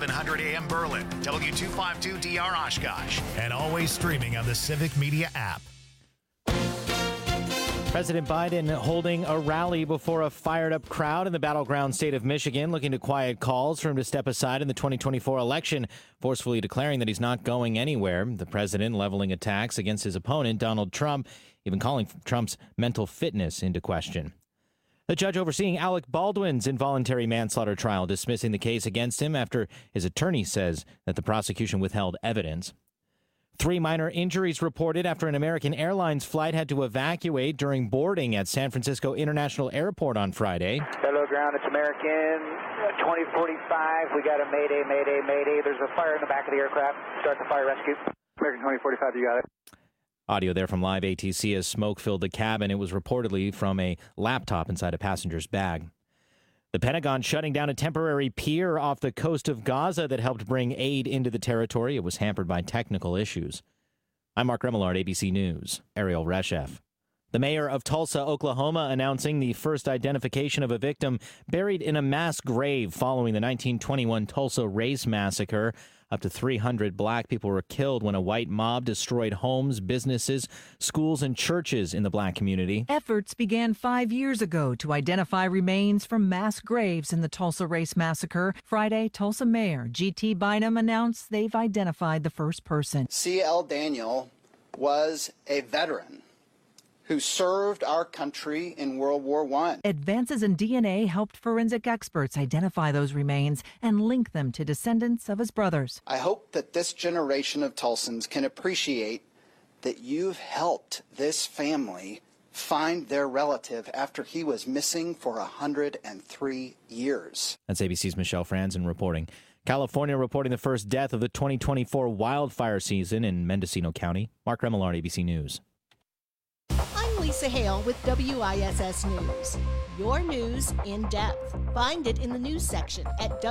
1100 AM Berlin, W252DR Oshkosh, and always streaming on the Civic Media app. President Biden holding a rally before a fired-up crowd in the battleground state of Michigan, looking to quiet calls for him to step aside in the 2024 election, forcefully declaring that he's not going anywhere. The president leveling attacks against his opponent, Donald Trump, even calling Trump's mental fitness into question. The judge overseeing Alec Baldwin's involuntary manslaughter trial dismissing the case against him after his attorney says that the prosecution withheld evidence. 3 minor injuries reported after an American Airlines flight had to evacuate during boarding at San Francisco International Airport on Friday. Hello, ground. It's American 2045. We got a mayday, mayday, mayday. There's a fire in the back of the aircraft. Start the fire rescue. American 2045, you got it. Audio there from Live ATC as smoke filled the cabin. It was reportedly from a laptop inside a passenger's bag. The Pentagon shutting down a temporary pier off the coast of Gaza that helped bring aid into the territory. It was hampered by technical issues. I'm Mark Remillard, ABC News. Ariel Reshef. The mayor of Tulsa, Oklahoma, announcing the first identification of a victim buried in a mass grave following the 1921 Tulsa Race Massacre. Up to 300 black people were killed when a white mob destroyed homes, businesses, schools, and churches in the black community. Efforts began 5 years ago to identify remains from mass graves in the Tulsa Race Massacre. Friday, Tulsa Mayor G.T. Bynum announced they've identified the first person. C.L. Daniel was a veteran who served our country in World War I. Advances in DNA helped forensic experts identify those remains and link them to descendants of his brothers. I hope that this generation of Tulsans can appreciate that you've helped this family find their relative after he was missing for 103 years. That's ABC's Michelle Franzen reporting. California reporting the first death of the 2024 wildfire season in Mendocino County. Mark Remillard, ABC News. Lisa Hale with WISS News. Your news in depth. Find it in the news section at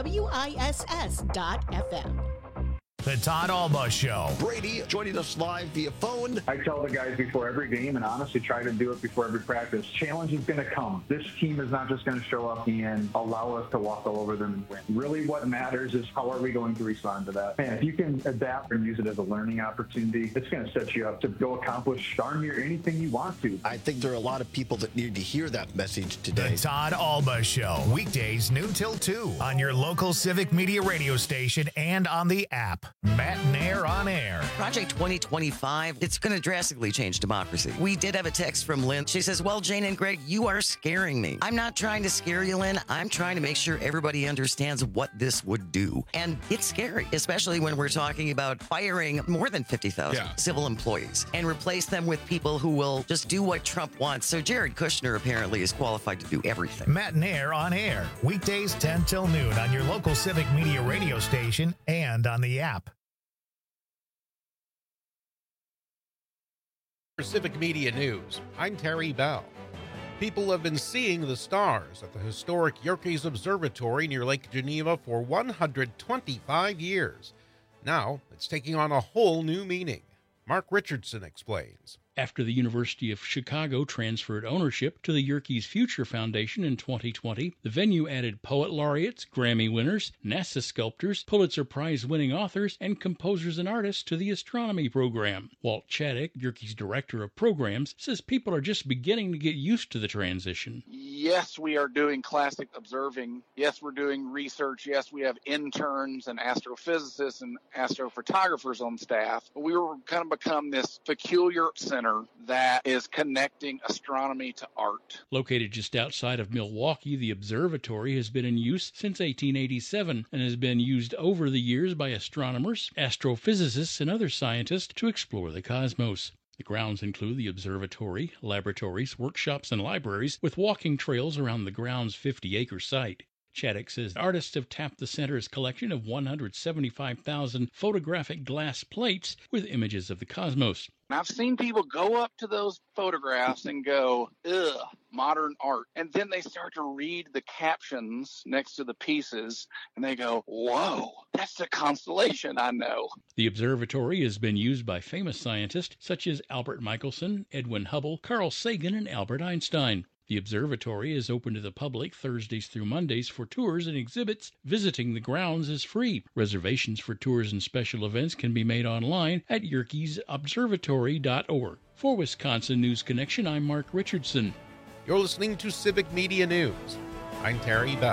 WISS.FM. The Todd Alba Show. Brady joining us live via phone. I tell the guys before every game, and honestly try to do it before every practice, challenge is going to come. This team is not just going to show up and allow us to walk all over them and win. Really what matters is how are we going to respond to that. And if you can adapt and use it as a learning opportunity, it's going to set you up to go accomplish darn near anything you want to. I think there are a lot of people that need to hear that message today. The Todd Alba Show. Weekdays noon till 2 on your local Civic Media radio station and on the app. Matt Nair on air. Project 2025, it's going to drastically change democracy. We did have a text from Lynn. She says, well, Jane and Greg, you are scaring me. I'm not trying to scare you, Lynn. I'm trying to make sure everybody understands what this would do. And it's scary, especially when we're talking about firing more than 50,000 civil employees and replace them with people who will just do what Trump wants. So Jared Kushner apparently is qualified to do everything. Matt Nair on air. Weekdays 10 till noon on your local Civic Media radio station and on the app. For Civic Media News, I'm Terry Bell. People have been seeing the stars at the historic Yerkes Observatory near Lake Geneva for 125 years. Now, it's taking on a whole new meaning. Mark Richardson explains. After the University of Chicago transferred ownership to the Yerkes Future Foundation in 2020, the venue added poet laureates, Grammy winners, NASA sculptors, Pulitzer Prize-winning authors, and composers and artists to the astronomy program. Walt Chaddick, Yerkes Director of Programs, says people are just beginning to get used to the transition. Yes, we are doing classic observing. Yes, we're doing research. Yes, we have interns and astrophysicists and astrophotographers on staff. But we were kind of become this peculiar center that is connecting astronomy to art. Located just outside of Milwaukee, the observatory has been in use since 1887 and has been used over the years by astronomers, astrophysicists, and other scientists to explore the cosmos. The grounds include the observatory, laboratories, workshops, and libraries, with walking trails around the ground's 50-acre site. Chaddick says artists have tapped the center's collection of 175,000 photographic glass plates with images of the cosmos. I've seen people go up to those photographs and go, ugh, modern art. And then they start to read the captions next to the pieces, and they go, whoa, that's a constellation I know. The observatory has been used by famous scientists such as Albert Michelson, Edwin Hubble, Carl Sagan, and Albert Einstein. The observatory is open to the public Thursdays through Mondays for tours and exhibits. Visiting the grounds is free. Reservations for tours and special events can be made online at yerkesobservatory.org. For Wisconsin News Connection, I'm Mark Richardson. You're listening to Civic Media News. I'm Terry Bell.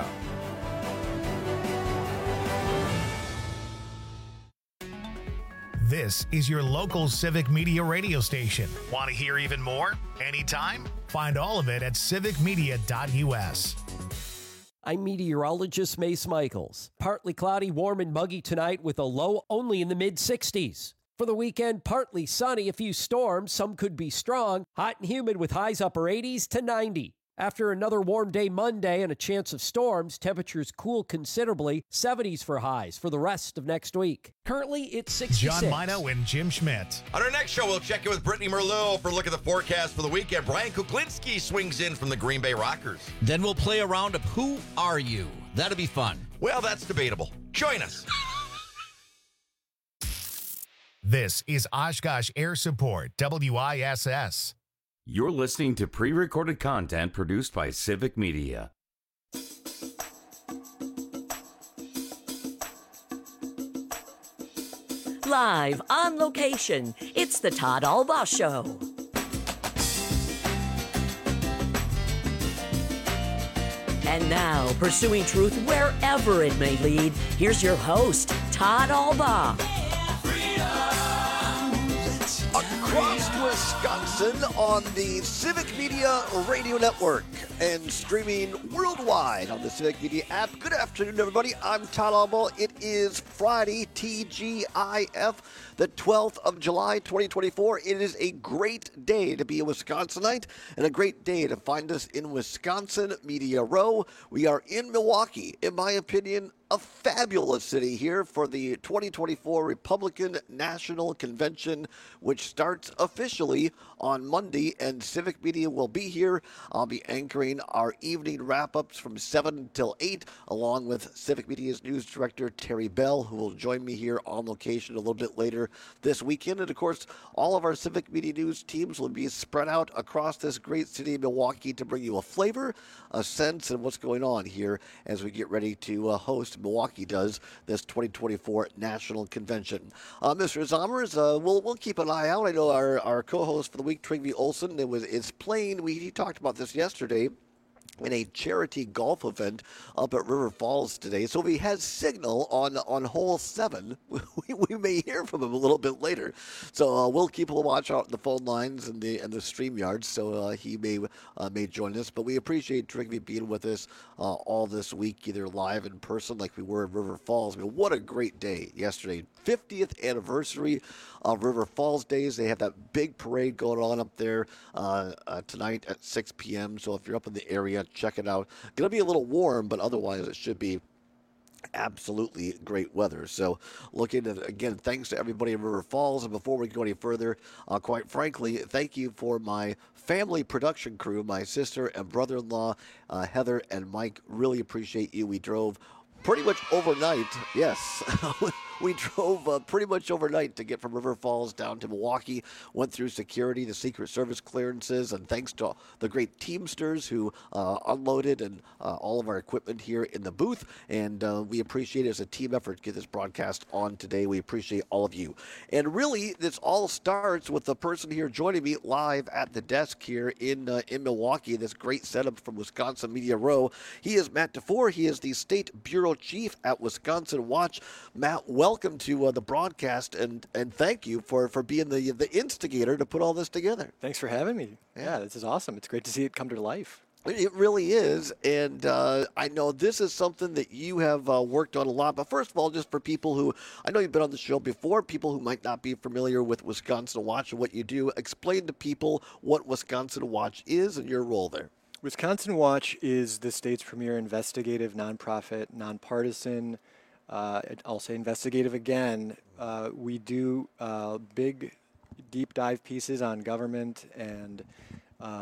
This is your local Civic Media radio station. Want to hear even more? Anytime? Find all of it at civicmedia.us. I'm meteorologist Mace Michaels. Partly cloudy, warm and muggy tonight with a low only in the mid-60s. For the weekend, partly sunny, a few storms, some could be strong, hot and humid with highs upper 80s to 90. After another warm day Monday and a chance of storms, temperatures cool considerably, 70s for highs for the rest of next week. Currently, it's 66. John Mino and Jim Schmidt. On our next show, we'll check in with Brittany Merlot for a look at the forecast for the weekend. Brian Kuklinski swings in from the Green Bay Rockers. Then we'll play a round of Who Are You? That'll be fun. Well, that's debatable. Join us. This is Oshkosh Air Support, WISS. You're listening to pre-recorded content produced by Civic Media. Live on location, it's the Todd Albaugh Show. And now, pursuing truth wherever it may lead, here's your host, Todd Albaugh. Across Wisconsin on the Civic Media Radio Network and streaming worldwide on the Civic Media app. Good afternoon, everybody. I'm Todd Albaugh. It is Friday, TGIF, the 12th of July, 2024. It is a great day to be a Wisconsinite and a great day to find us in Wisconsin Media Row. We are in Milwaukee, in my opinion, a fabulous city here for the 2024 Republican National Convention, which starts officially on Monday, and Civic Media will be here. I'll be anchoring our evening wrap-ups from 7 until 8, along with Civic Media's news director, Terry Bell, who will join me here on location a little bit later this weekend. And, of course, all of our Civic Media news teams will be spread out across this great city of Milwaukee to bring you a flavor, a sense, and what's going on here as we get ready to host Milwaukee does this 2024 National Convention. Mr. Zommers, we'll keep an eye out. I know our co-host for the week, Trygve Olsen, is playing. He talked about this yesterday in a charity golf event up at River Falls today. So if he has signal on hole 7, we may hear from him a little bit later. So we'll keep a watch out on the phone lines and the StreamYards, so he may join us. But we appreciate Trygve being with us all this week, either live in person like we were at River Falls. I mean, what a great day yesterday. 50th anniversary of River Falls Days. They have that big parade going on up there tonight at 6 p.m. So if you're up in the area, check it out. Going to be a little warm, but otherwise it should be absolutely great weather. So looking at, again, thanks to everybody in River Falls. And before we go any further, quite frankly, thank you for my family production crew, my sister and brother-in-law, Heather and Mike. Really appreciate you. We drove pretty much overnight. Yes. We drove pretty much overnight to get from River Falls down to Milwaukee, went through security, the Secret Service clearances, and thanks to the great Teamsters who unloaded and all of our equipment here in the booth. And we appreciate it as a team effort to get this broadcast on today. We appreciate all of you. And really, this all starts with the person here joining me live at the desk here in Milwaukee, this great setup from Wisconsin Media Row. He is Matt DeFore. He is the State Bureau Chief at Wisconsin Watch. Matt, welcome to the broadcast, and thank you for being the instigator to put all this together. Thanks for having me. Yeah, this is awesome. It's great to see it come to life. It really is, and I know this is something that you have worked on a lot. But first of all, just for people who, I know you've been on the show before, people who might not be familiar with Wisconsin Watch and what you do, explain to people what Wisconsin Watch is and your role there. Wisconsin Watch is the state's premier investigative, nonprofit, nonpartisan, I'll say investigative again. We do big, deep dive pieces on government and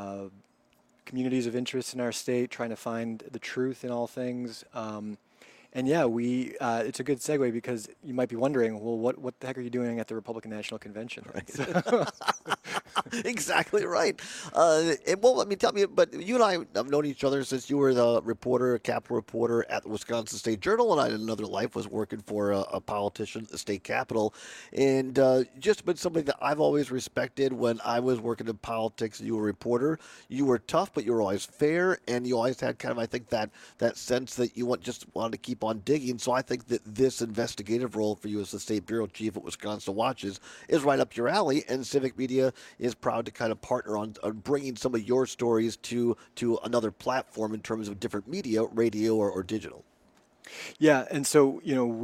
communities of interest in our state, trying to find the truth in all things. And yeah, it's a good segue because you might be wondering, well, what the heck are you doing at the Republican National Convention? Right. Exactly right. And well, tell me, but you and I have known each other since you were the reporter, Capitol reporter at the Wisconsin State Journal, and I, in another life, was working for a politician at the state capitol. And just been something that I've always respected when I was working in politics. You were a reporter. You were tough, but you were always fair, and you always had kind of, I think, that sense that you just wanted to keep on digging. So I think that this investigative role for you as the state bureau chief at Wisconsin Watches is right up your alley, and Civic Media is proud to kind of partner on bringing some of your stories to another platform in terms of different media, radio or digital. Yeah, and so,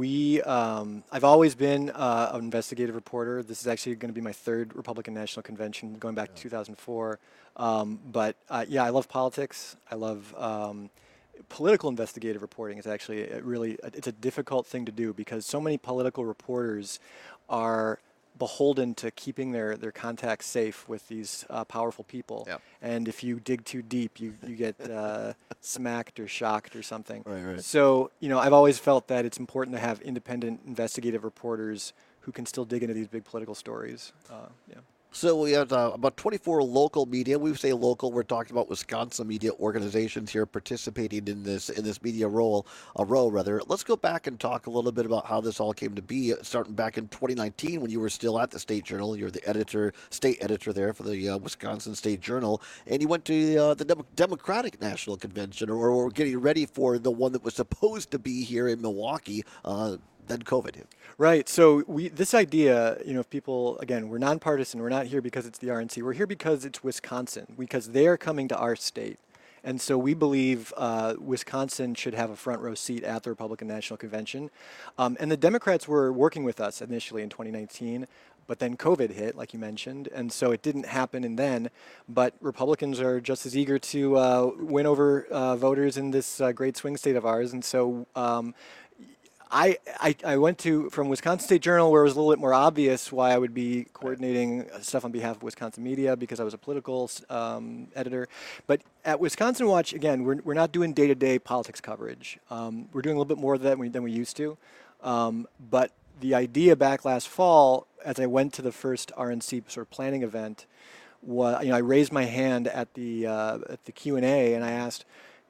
I've always been an investigative reporter. This is actually going to be my third Republican National Convention, going back to 2004. But I love politics. I love political investigative reporting. Is actually it's a difficult thing to do because so many political reporters are beholden to keeping their contacts safe with these powerful people. Yep. And if you dig too deep, you get smacked or shocked or something. Right. So, I've always felt that it's important to have independent investigative reporters who can still dig into these big political stories. So we have about 24 local media. We say local, we're talking about Wisconsin media organizations here participating in this media row. Let's go back and talk a little bit about how this all came to be, starting back in 2019 when you were still at the State Journal. You're the state editor there for the Wisconsin State Journal, and you went to the Democratic National Convention, or were getting ready for the one that was supposed to be here in Milwaukee. Then COVID hit. Right. So this idea, if people, again, we're nonpartisan. We're not here because it's the RNC. We're here because it's Wisconsin, because they're coming to our state. And so we believe Wisconsin should have a front row seat at the Republican National Convention. And the Democrats were working with us initially in 2019. But then COVID hit, like you mentioned, and so it didn't happen and then. But Republicans are just as eager to win over voters in this great swing state of ours. And so I went from Wisconsin State Journal, where it was a little bit more obvious why I would be coordinating stuff on behalf of Wisconsin media because I was a political editor. But at Wisconsin Watch, again, we're not doing day-to-day politics coverage. We're doing a little bit more of that than we used to. But the idea back last fall, as I went to the first RNC sort of planning event, was I raised my hand at the Q&A and I asked,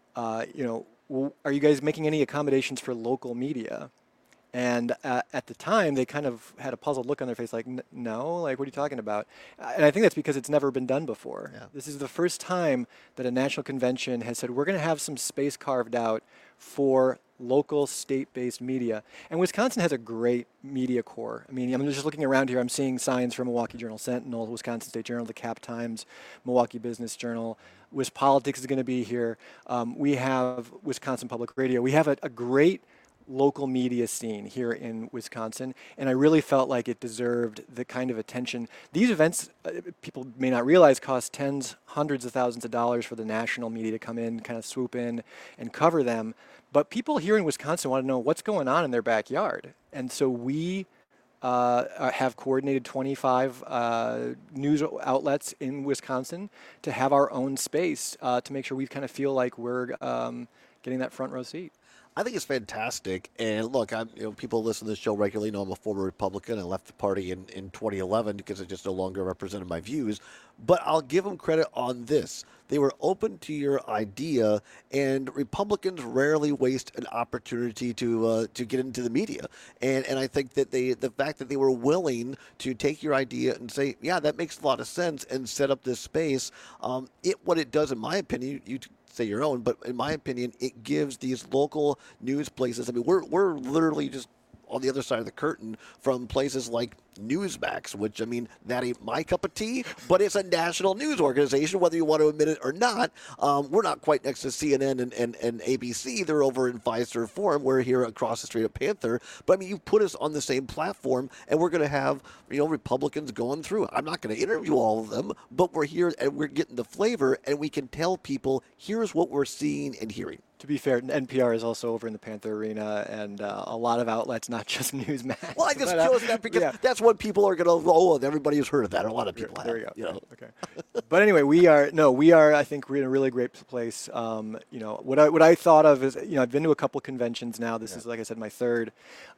well, are you guys making any accommodations for local media? And at the time, they kind of had a puzzled look on their face, like, no, like, what are you talking about? And I think that's because it's never been done before. Yeah. This is the first time that a national convention has said, we're going to have some space carved out for local state-based media. And Wisconsin has a great media core. I mean, I'm just looking around here. I'm seeing signs from Milwaukee Journal-Sentinel, Wisconsin State Journal, the Cap Times, Milwaukee Business Journal. WisPolitics is going to be here. We have Wisconsin Public Radio. We have a great local media scene here in Wisconsin, and I really felt like it deserved the kind of attention. These events, people may not realize, cost hundreds of thousands of dollars for the national media to come in, kind of swoop in and cover them. But people here in Wisconsin want to know what's going on in their backyard. And so we have coordinated 25 news outlets in Wisconsin to have our own space to make sure we kind of feel like we're getting that front row seat. I think it's fantastic. And look, people listen to this show regularly know I'm a former Republican. I left the party in 2011 because it just no longer represented my views. But I'll give them credit on this. They were open to your idea, and Republicans rarely waste an opportunity to get into the media. And I think that the fact that they were willing to take your idea and say, yeah, that makes a lot of sense, and set up this space, what it does, in my opinion, you say your own, but in my opinion, it gives these local news places. I mean, we're literally just on the other side of the curtain from places like Newsmax, which, I mean, that ain't my cup of tea, but it's a national news organization, whether you want to admit it or not. We're not quite next to CNN and ABC. They're over in Fiserv Forum. We're here across the street at Panther. But, I mean, you put us on the same platform, and we're going to have, Republicans going through. I'm not going to interview all of them, but we're here, and we're getting the flavor, and we can tell people, here's what we're seeing and hearing. To be fair, NPR is also over in the Panther Arena, and a lot of outlets, not just Newsmax. Well, I just chose that because that's what people are going to, everybody has heard of that. A lot of people have. There you go. You know? Okay. But anyway, we are, I think we're in a really great place. What I thought of is, I've been to a couple conventions now. This is, like I said, my third.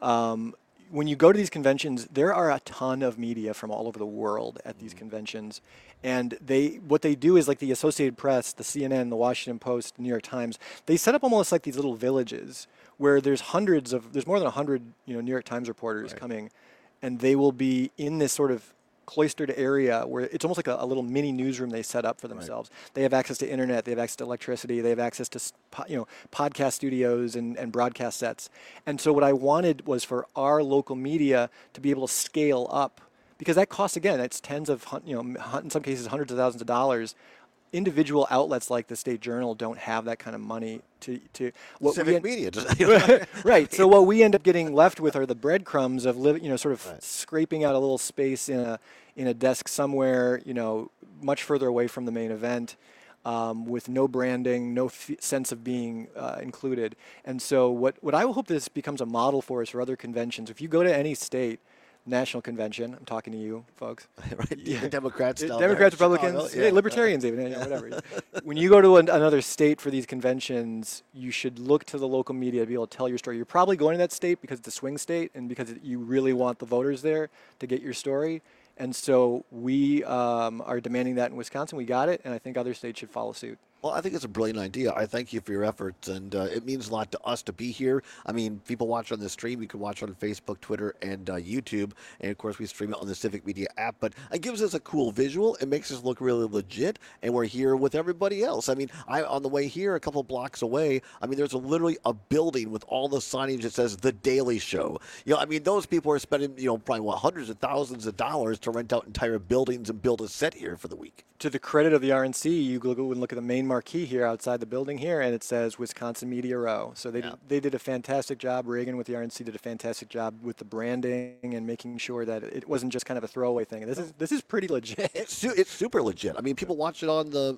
When you go to these conventions, there are a ton of media from all over the world at these conventions. And what they do is, like the Associated Press, the CNN, the Washington Post, the New York Times, they set up almost like these little villages where there's more than 100, New York Times reporters coming, and they will be in this sort of cloistered area where it's almost like a little mini newsroom they set up for themselves. They have access to internet, they have access to electricity, they have access to podcast studios and broadcast sets. And so what I wanted was for our local media to be able to scale up, because that costs, again, it's tens of, in some cases hundreds of thousands of dollars. Individual outlets like the State Journal don't have that kind of money to Civic media. Right. So what we end up getting left with are the breadcrumbs of scraping out a little space in a desk somewhere, much further away from the main event, with no branding, no sense of being included. And so what I hope this becomes a model for is for other conventions. If you go to any state national convention, I'm talking to you folks. Right, yeah. Democrats, Republicans, libertarians even, whatever. When you go to another state for these conventions, you should look to the local media to be able to tell your story. You're probably going to that state because it's a swing state and because you really want the voters there to get your story. And so we are demanding that in Wisconsin. We got it, and I think other states should follow suit. Well, I think it's a brilliant idea. I thank you for your efforts, and it means a lot to us to be here. I mean, people watch on the stream. You can watch on Facebook, Twitter, and YouTube. And, of course, we stream it on the Civic Media app. But it gives us a cool visual. It makes us look really legit, and we're here with everybody else. I mean, on the way here, a couple blocks away, there's literally a building with all the signage that says The Daily Show. Those people are spending, probably, hundreds of thousands of dollars to rent out entire buildings and build a set here for the week. To the credit of the RNC, you go and look at the main marquee here outside the building here, and it says Wisconsin Media Row. So they did a fantastic job. Reagan with the RNC did a fantastic job with the branding and making sure that it wasn't just kind of a throwaway thing. This is pretty legit. It's super legit. People watch it on the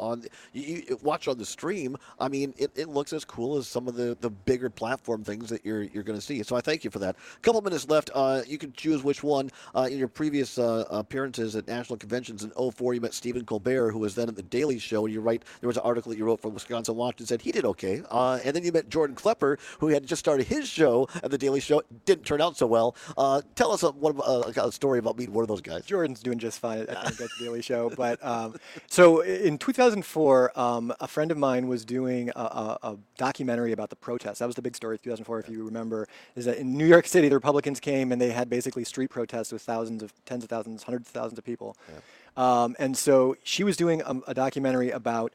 you watch on the stream. It looks as cool as some of the bigger platform things that you're going to see. So I thank you for that. A couple minutes left. You can choose which one. In your previous appearances at national conventions in 2004, you met Stephen Colbert, who was then at The Daily Show, and you write there was an article that you wrote from Wisconsin Watch and said he did okay. And then you met Jordan Klepper, who had just started his show at The Daily Show. Didn't turn out so well. Tell us a story about meeting one of those guys. Jordan's doing just fine at The Daily Show. But so in 2004, a friend of mine was doing a documentary about the protests. That was the big story of 2004, if you remember, is that in New York City, the Republicans came and they had basically street protests with tens of thousands, hundreds of thousands of people. Yeah. And so she was doing a documentary about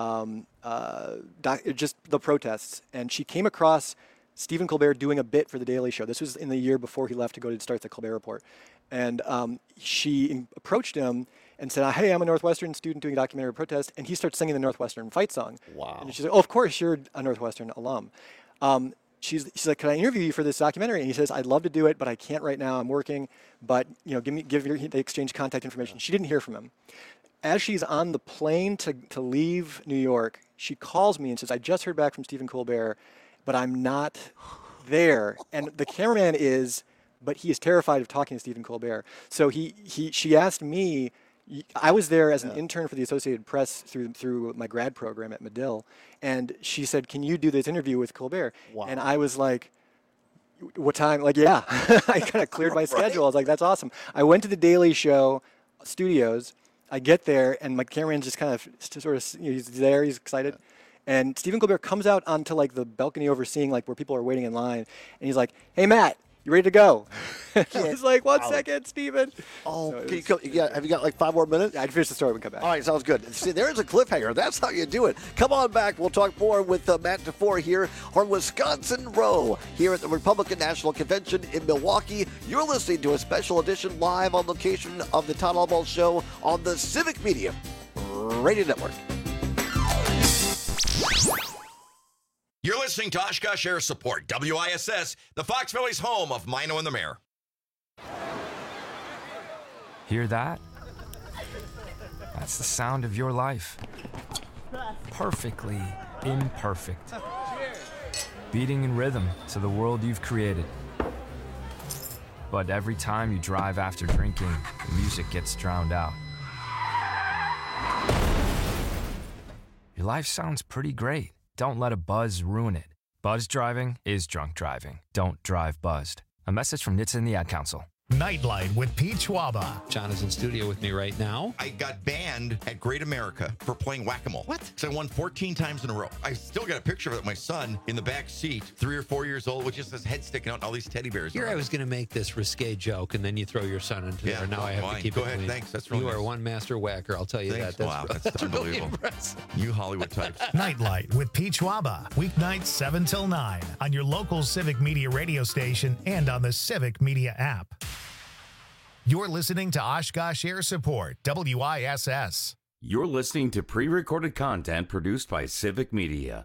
just the protests, and she came across Stephen Colbert doing a bit for The Daily Show. This was in the year before he left to go to start the Colbert Report. And she approached him and said, hey, I'm a Northwestern student doing a documentary protest, and he starts singing the Northwestern fight song. Wow. And she said, oh, of course, you're a Northwestern alum. She's like, can I interview you for this documentary? And he says, I'd love to do it, but I can't right now. I'm working. But they exchange contact information. She didn't hear from him. As she's on the plane to leave New York, she calls me and says, I just heard back from Stephen Colbert, but I'm not there. And the cameraman but he is terrified of talking to Stephen Colbert. So she asked me. I was there as an intern for the Associated Press through my grad program at Medill, and she said, can you do this interview with Colbert? Wow. And I was like, what time? Like, yeah. I kind of cleared my schedule. I was like, that's awesome. I went to the Daily Show studios. I get there, and my cameraman's just kind of he's there, he's excited. Yeah. And Stephen Colbert comes out onto like the balcony overseeing like where people are waiting in line, and he's like, hey, Matt, you ready to go? I was like, one second, Stephen. Oh, so have you got like 5 more minutes? I'd finish the story and come back. All right, sounds good. See, there is a cliffhanger. That's how you do it. Come on back. We'll talk more with Matt DeFore here on Wisconsin Row here at the Republican National Convention in Milwaukee. You're listening to a special edition live on location of the Todd Albaugh Show on the Civic Media Radio Network. You're listening to Oshkosh Air Support, WISS, the Fox Valley's home of Mino and the Mayor. Hear that? That's the sound of your life. Perfectly imperfect. Beating in rhythm to the world you've created. But every time you drive after drinking, the music gets drowned out. Your life sounds pretty great. Don't let a buzz ruin it. Buzz driving is drunk driving. Don't drive buzzed. A message from NHTSA and the Ad Council. Nightlight with Pete Schwaba. John is in studio with me right now. I got banned at Great America for playing whack-a-mole. What? Because I won 14 times in a row. I still got a picture of it, my son in the back seat, 3 or 4 years old, with just his head sticking out and all these teddy bears. Here I was going to make this risque joke, and then you throw your son into there. Now I have to keep Go it ahead, clean. thanks. That's really You nice. are one master whacker, I'll tell you Thanks. that. Wow, that's really unbelievable. impressive. You Hollywood types. Nightlight with Pete Schwaba. Weeknights 7 till 9 on your local Civic Media radio station and on the Civic Media app. You're listening to Oshkosh Air Support, WISS. You're listening to pre-recorded content produced by Civic Media.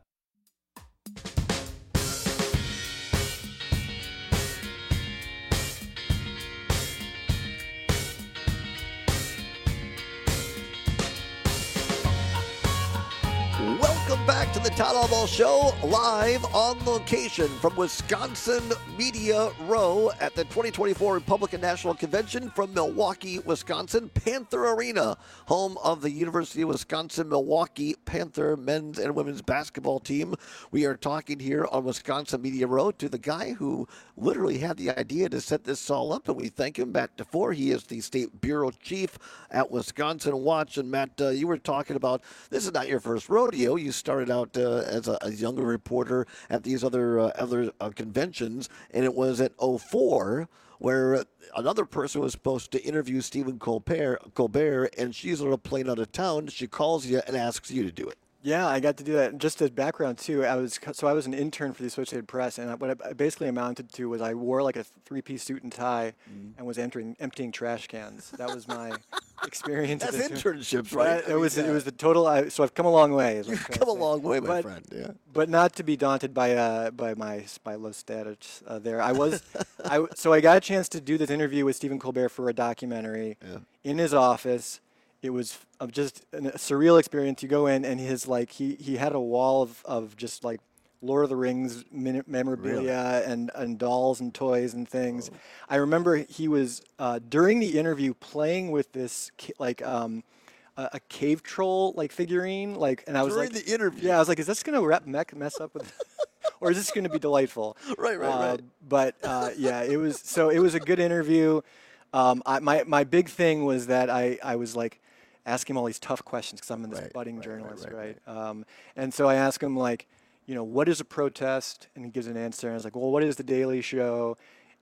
Welcome back to the Todd Albaugh Show, live on location from Wisconsin Media Row at the 2024 Republican National Convention from Milwaukee, Wisconsin, Panther Arena, home of the University of Wisconsin-Milwaukee Panther men's and women's basketball team. We are talking here on Wisconsin Media Row to the guy who literally had the idea to set this all up, and we thank him, Matt DeFore. He is the state bureau chief at Wisconsin Watch. And Matt, you were talking about, this is not your first rodeo. You started out as a younger reporter at these other conventions, and it was at 04 where another person was supposed to interview Stephen Colbert, and she's on a plane out of town. She calls you and asks you to do it. Yeah, I got to do that. Just as background too, I was an intern for the Associated Press, and what it basically amounted to was I wore like a 3-piece suit and tie, and was emptying trash cans. That was my experience. That's internships, right? It was the total. So I've come a long way. You've come a long way, my friend. Yeah. But not to be daunted by my low status there. So I got a chance to do this interview with Stephen Colbert for a documentary in his office. It was just a surreal experience. You go in, and he had a wall of just like Lord of the Rings memorabilia and dolls and toys and things. Oh. I remember he was during the interview playing with this a cave troll like figurine, and I was during the interview. Yeah, I was like, is this gonna mess up with? Or is this going to be delightful? Right. But yeah, it was a good interview. My big thing was that I was like asking him all these tough questions because I'm in this budding journalist, right? And so I asked him what is a protest? And he gives an answer. And I was like, well, what is the Daily Show?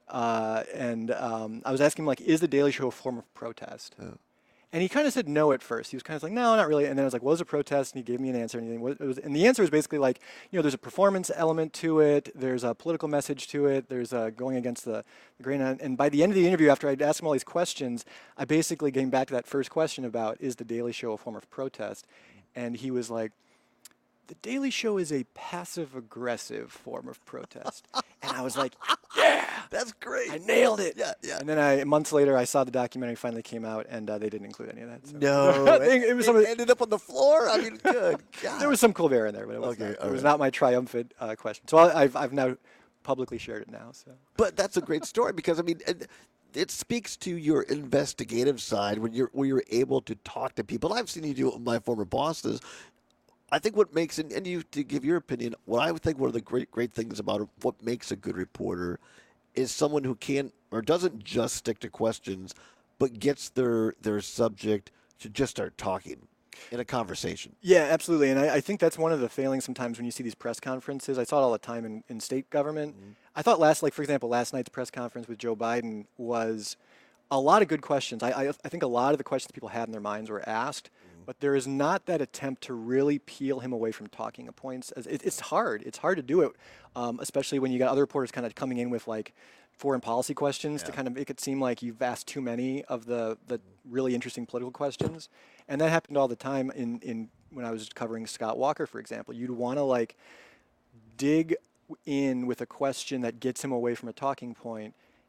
And I was asking him is the Daily Show a form of protest? Oh. And he kind of said no at first. He was kind of like, no, not really. And then I was like, what was a protest? And he gave me an answer. And the answer was basically there's a performance element to it. There's a political message to it. There's going against the grain. And by the end of the interview, after I'd asked him all these questions, I basically came back to that first question about, is the Daily Show a form of protest? And he was like, the Daily Show is a passive-aggressive form of protest. And I was like, yeah, that's great. I nailed it. Yeah. And then months later, I saw the documentary finally came out, and they didn't include any of that. So. No. it ended up on the floor? I mean, good God. There was some Colbert in there, but it was not my triumphant question. So I've now publicly shared it now. So. But that's a great story because, I mean, it speaks to your investigative side when you're able to talk to people. I've seen you do it with my former bosses. I think what makes it, and you to give your opinion, what I would think one of the great things about what makes a good reporter is someone who can't or doesn't just stick to questions, but gets their subject to just start talking in a conversation. Yeah, absolutely. And I think that's one of the failings sometimes when you see these press conferences. I saw it all the time in state government. Mm-hmm. I thought for example, last night's press conference with Joe Biden was a lot of good questions. I think a lot of the questions people had in their minds were asked. But there is not that attempt to really peel him away from talking points. It's hard. It's hard to do it, especially when you got other reporters kind of coming in with foreign policy questions to kind of make it seem like you've asked too many of the really interesting political questions. And that happened all the time in when I was covering Scott Walker, for example. You'd want to dig in with a question that gets him away from a talking point.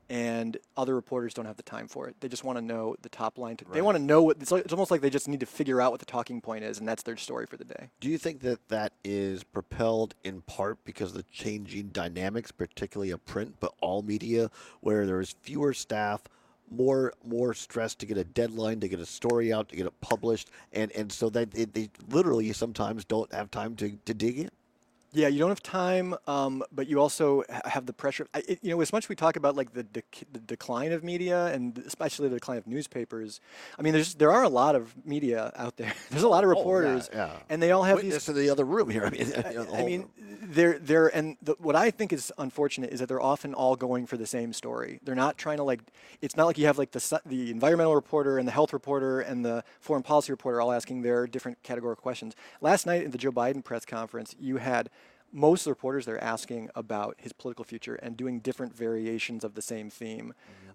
and other reporters don't have the time for it. They just want to know the top line. They want to know what it's almost like they just need to figure out what the talking point is, and that's their story for the day. Do you think that that is propelled in part because of the changing dynamics, particularly of print, but all media, where there's fewer staff, more stress to get a deadline, to get a story out, to get it published, and so that they literally sometimes don't have time to dig in? Yeah, you don't have time, but you also have the pressure. As much as we talk about like the decline of media, and especially the decline of newspapers, I mean, there are a lot of media out there. There's a lot of reporters, and they all have witness in the other room here. What I think is unfortunate is that they're often all going for the same story. They're not trying to it's not like you have like the environmental reporter and the health reporter and the foreign policy reporter all asking their different categorical questions. Last night at the Joe Biden press conference, you had most of the reporters there asking about his political future and doing different variations of the same theme.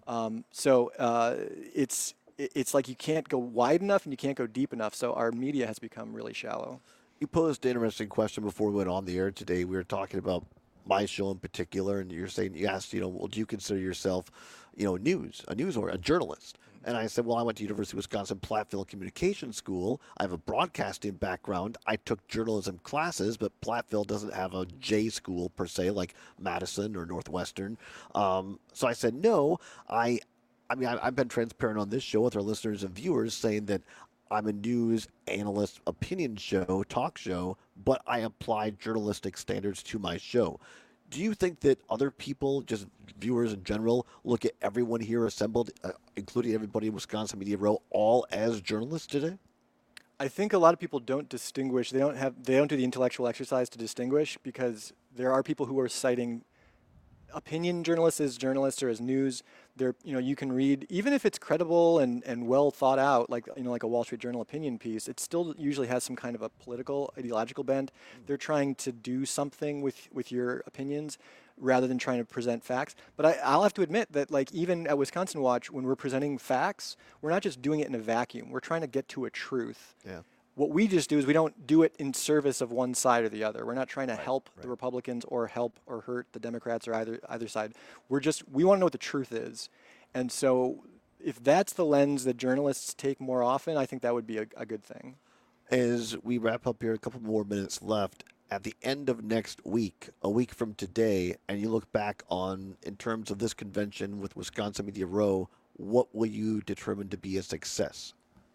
It's like you can't go wide enough and you can't go deep enough. So our media has become really shallow. You posed an interesting question before we went on the air today. We were talking about my show in particular, and you asked, well, do you consider yourself, a news or a journalist? And I said, well, I went to University of Wisconsin Platteville Communication School. I have a broadcasting background. I took journalism classes, but Platteville doesn't have a J school per se, like Madison or Northwestern. So I said, no. I've been transparent on this show with our listeners and viewers, saying that I'm a news analyst, opinion show, talk show, but I apply journalistic standards to my show. Do you think that other people, just viewers in general, look at everyone here assembled, including everybody in Wisconsin Media Row, all as journalists today? I think a lot of people don't distinguish. They don't do the intellectual exercise to distinguish, because there are people who are citing opinion journalists as journalists or as news. You can read, even if it's credible and well thought out, like a Wall Street Journal opinion piece, it still usually has some kind of a political, ideological bent. They're trying to do something with your opinions rather than trying to present facts. But I'll have to admit that, even at Wisconsin Watch, when we're presenting facts, we're not just doing it in a vacuum. We're trying to get to a truth. Yeah. What we just do is we don't do it in service of one side or the other. We're not trying to help the Republicans or help or hurt the Democrats or either side. We want to know what the truth is. And so if that's the lens that journalists take more often, I think that would be a good thing. As we wrap up here, a couple more minutes left. At the end of next week, a week from today, and you look back on, in terms of this convention with Wisconsin Media Row, what will you determine to be a success?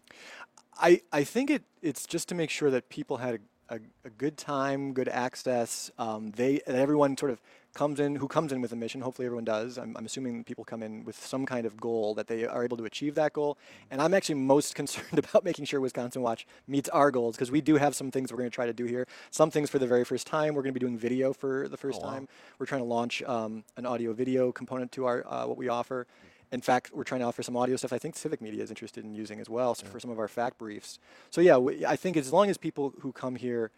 I think it's just to make sure that people had a good time, good access. That everyone sort of comes in with a mission. Hopefully everyone does. I'm assuming people come in with some kind of goal, that they are able to achieve that goal. And I'm actually most concerned about making sure Wisconsin Watch meets our goals, because we do have some things we're going to try to do here. Some things for the very first time. We're going to be doing video for the first time. We're trying to launch an audio-video component to our what we offer. In fact, we're trying to offer some audio stuff I think Civic Media is interested in using as well, for some of our fact briefs. So yeah, I think as long as people who come here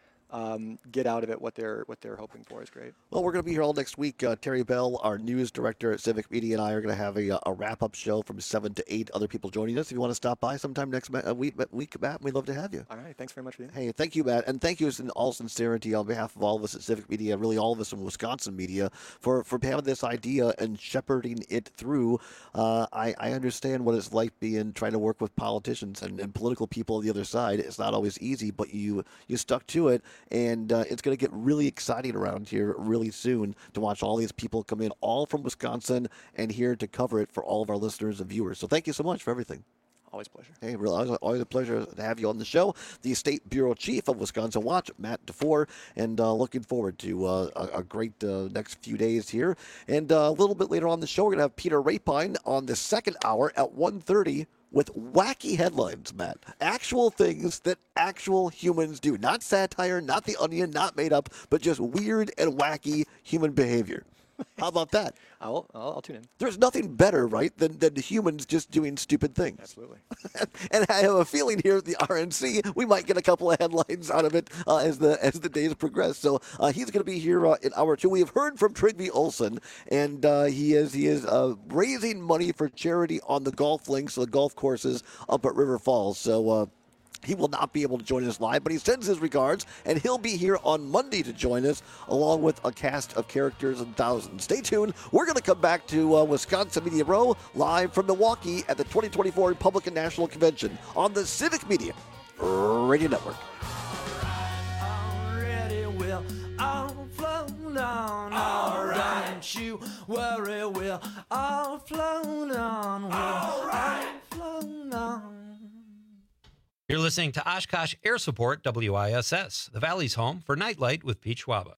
get out of it what they're hoping for is great. Well, we're going to be here all next week. Terry Bell, our news director at Civic Media, and I are going to have a wrap-up show from 7 to 8. Other people joining us. If you want to stop by sometime next week, Matt, we'd love to have you. All right. Thanks very much for that. Hey, thank you, Matt. And thank you in all sincerity on behalf of all of us at Civic Media, really all of us in Wisconsin Media, for having this idea and shepherding it through. I understand what it's like trying to work with politicians and political people on the other side. It's not always easy, but you stuck to it. And it's going to get really exciting around here really soon to watch all these people come in, all from Wisconsin, and here to cover it for all of our listeners and viewers. So thank you so much for everything. Always a pleasure. Hey, really, always a pleasure to have you on the show. The State Bureau Chief of Wisconsin Watch, Matt DeFore, and looking forward to a great next few days here. And a little bit later on the show, we're going to have Peter Rapine on the second hour at 1:30. With wacky headlines, Matt. Actual things that actual humans do. Not satire, not The Onion, not made up, but just weird and wacky human behavior. How about that? I'll tune in. There's nothing better, right, than humans just doing stupid things. Absolutely. And I have a feeling here at the RNC, we might get a couple of headlines out of it as the days progress. So he's going to be here in hour 2. We have heard from Trygve Olsen, and he is raising money for charity on the golf links, the golf courses up at River Falls. So He will not be able to join us live, but he sends his regards, and he'll be here on Monday to join us, along with a cast of characters and thousands. Stay tuned. We're going to come back to Wisconsin Media Row, live from Milwaukee at the 2024 Republican National Convention on the Civic Media Radio Network. All right. Don't you worry, we'll all float on. All right. Float on. You're listening to Oshkosh Air Support, WISS, the Valley's home for Nightlight with Pete Schwaba.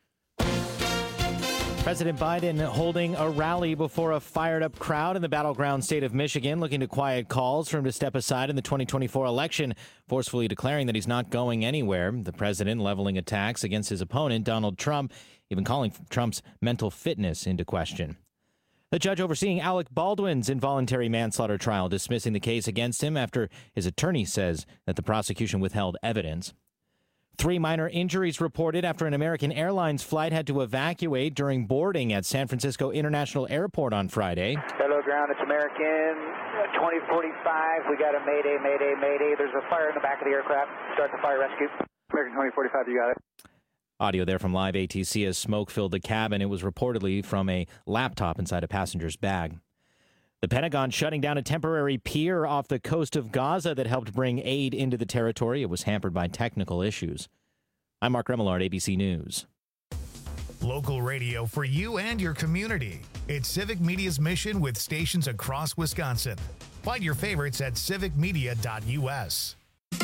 President Biden holding a rally before a fired-up crowd in the battleground state of Michigan, looking to quiet calls for him to step aside in the 2024 election, forcefully declaring that he's not going anywhere. The president leveling attacks against his opponent, Donald Trump, even calling Trump's mental fitness into question. The judge overseeing Alec Baldwin's involuntary manslaughter trial dismissing the case against him after his attorney says that the prosecution withheld evidence. 3 minor injuries reported after an American Airlines flight had to evacuate during boarding at San Francisco International Airport on Friday. Hello, ground. It's American 2045. We got a mayday, mayday, mayday. There's a fire in the back of the aircraft. Start the fire rescue. American 2045, you got it. Audio there from Live ATC as smoke filled the cabin. It was reportedly from a laptop inside a passenger's bag. The Pentagon shutting down a temporary pier off the coast of Gaza that helped bring aid into the territory. It was hampered by technical issues. I'm Mark Remillard, ABC News. Local radio for you and your community. It's Civic Media's mission with stations across Wisconsin. Find your favorites at civicmedia.us.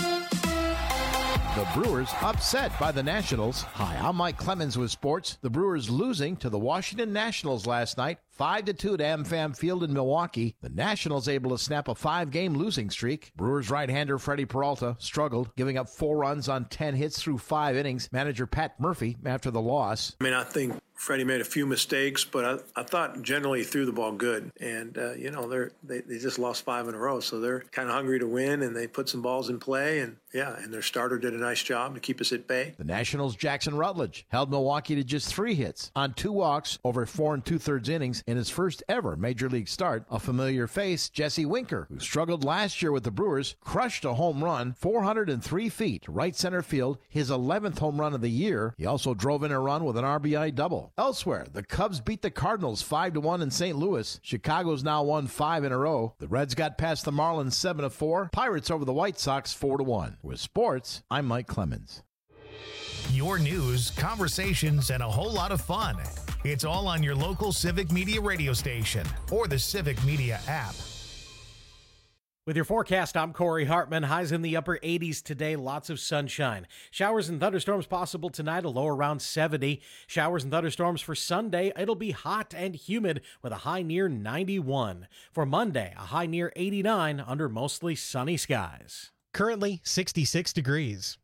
The Brewers upset by the Nationals. Hi, I'm Mike Clemens with sports. The Brewers losing to the Washington Nationals last night, 5-2 to AmFam Field in Milwaukee. The Nationals able to snap a 5-game losing streak. Brewers right-hander Freddie Peralta struggled, giving up 4 runs on 10 hits through 5 innings. Manager Pat Murphy after the loss. I think Freddie made a few mistakes, but I thought generally he threw the ball good. And, they just lost 5 in a row, so they're kind of hungry to win, and they put some balls in play. And their starter did a nice job to keep us at bay. The Nationals' Jackson Rutledge held Milwaukee to just 3 hits on 2 walks over 4 2/3 innings in his first ever Major League start. A familiar face, Jesse Winker, who struggled last year with the Brewers, crushed a home run 403 feet to right center field, his 11th home run of the year. He also drove in a run with an RBI double. Elsewhere, the Cubs beat the Cardinals 5-1 in St. Louis. Chicago's now won 5 in a row. The Reds got past the Marlins 7-4. Pirates over the White Sox 4-1. With sports, I'm Mike Clemens. Your news, conversations, and a whole lot of fun. It's all on your local Civic Media radio station or the Civic Media app. With your forecast, I'm Corey Hartman. Highs in the upper 80s today, lots of sunshine. Showers and thunderstorms possible tonight, a low around 70. Showers and thunderstorms for Sunday, it'll be hot and humid with a high near 91. For Monday, a high near 89 under mostly sunny skies. Currently 66 degrees.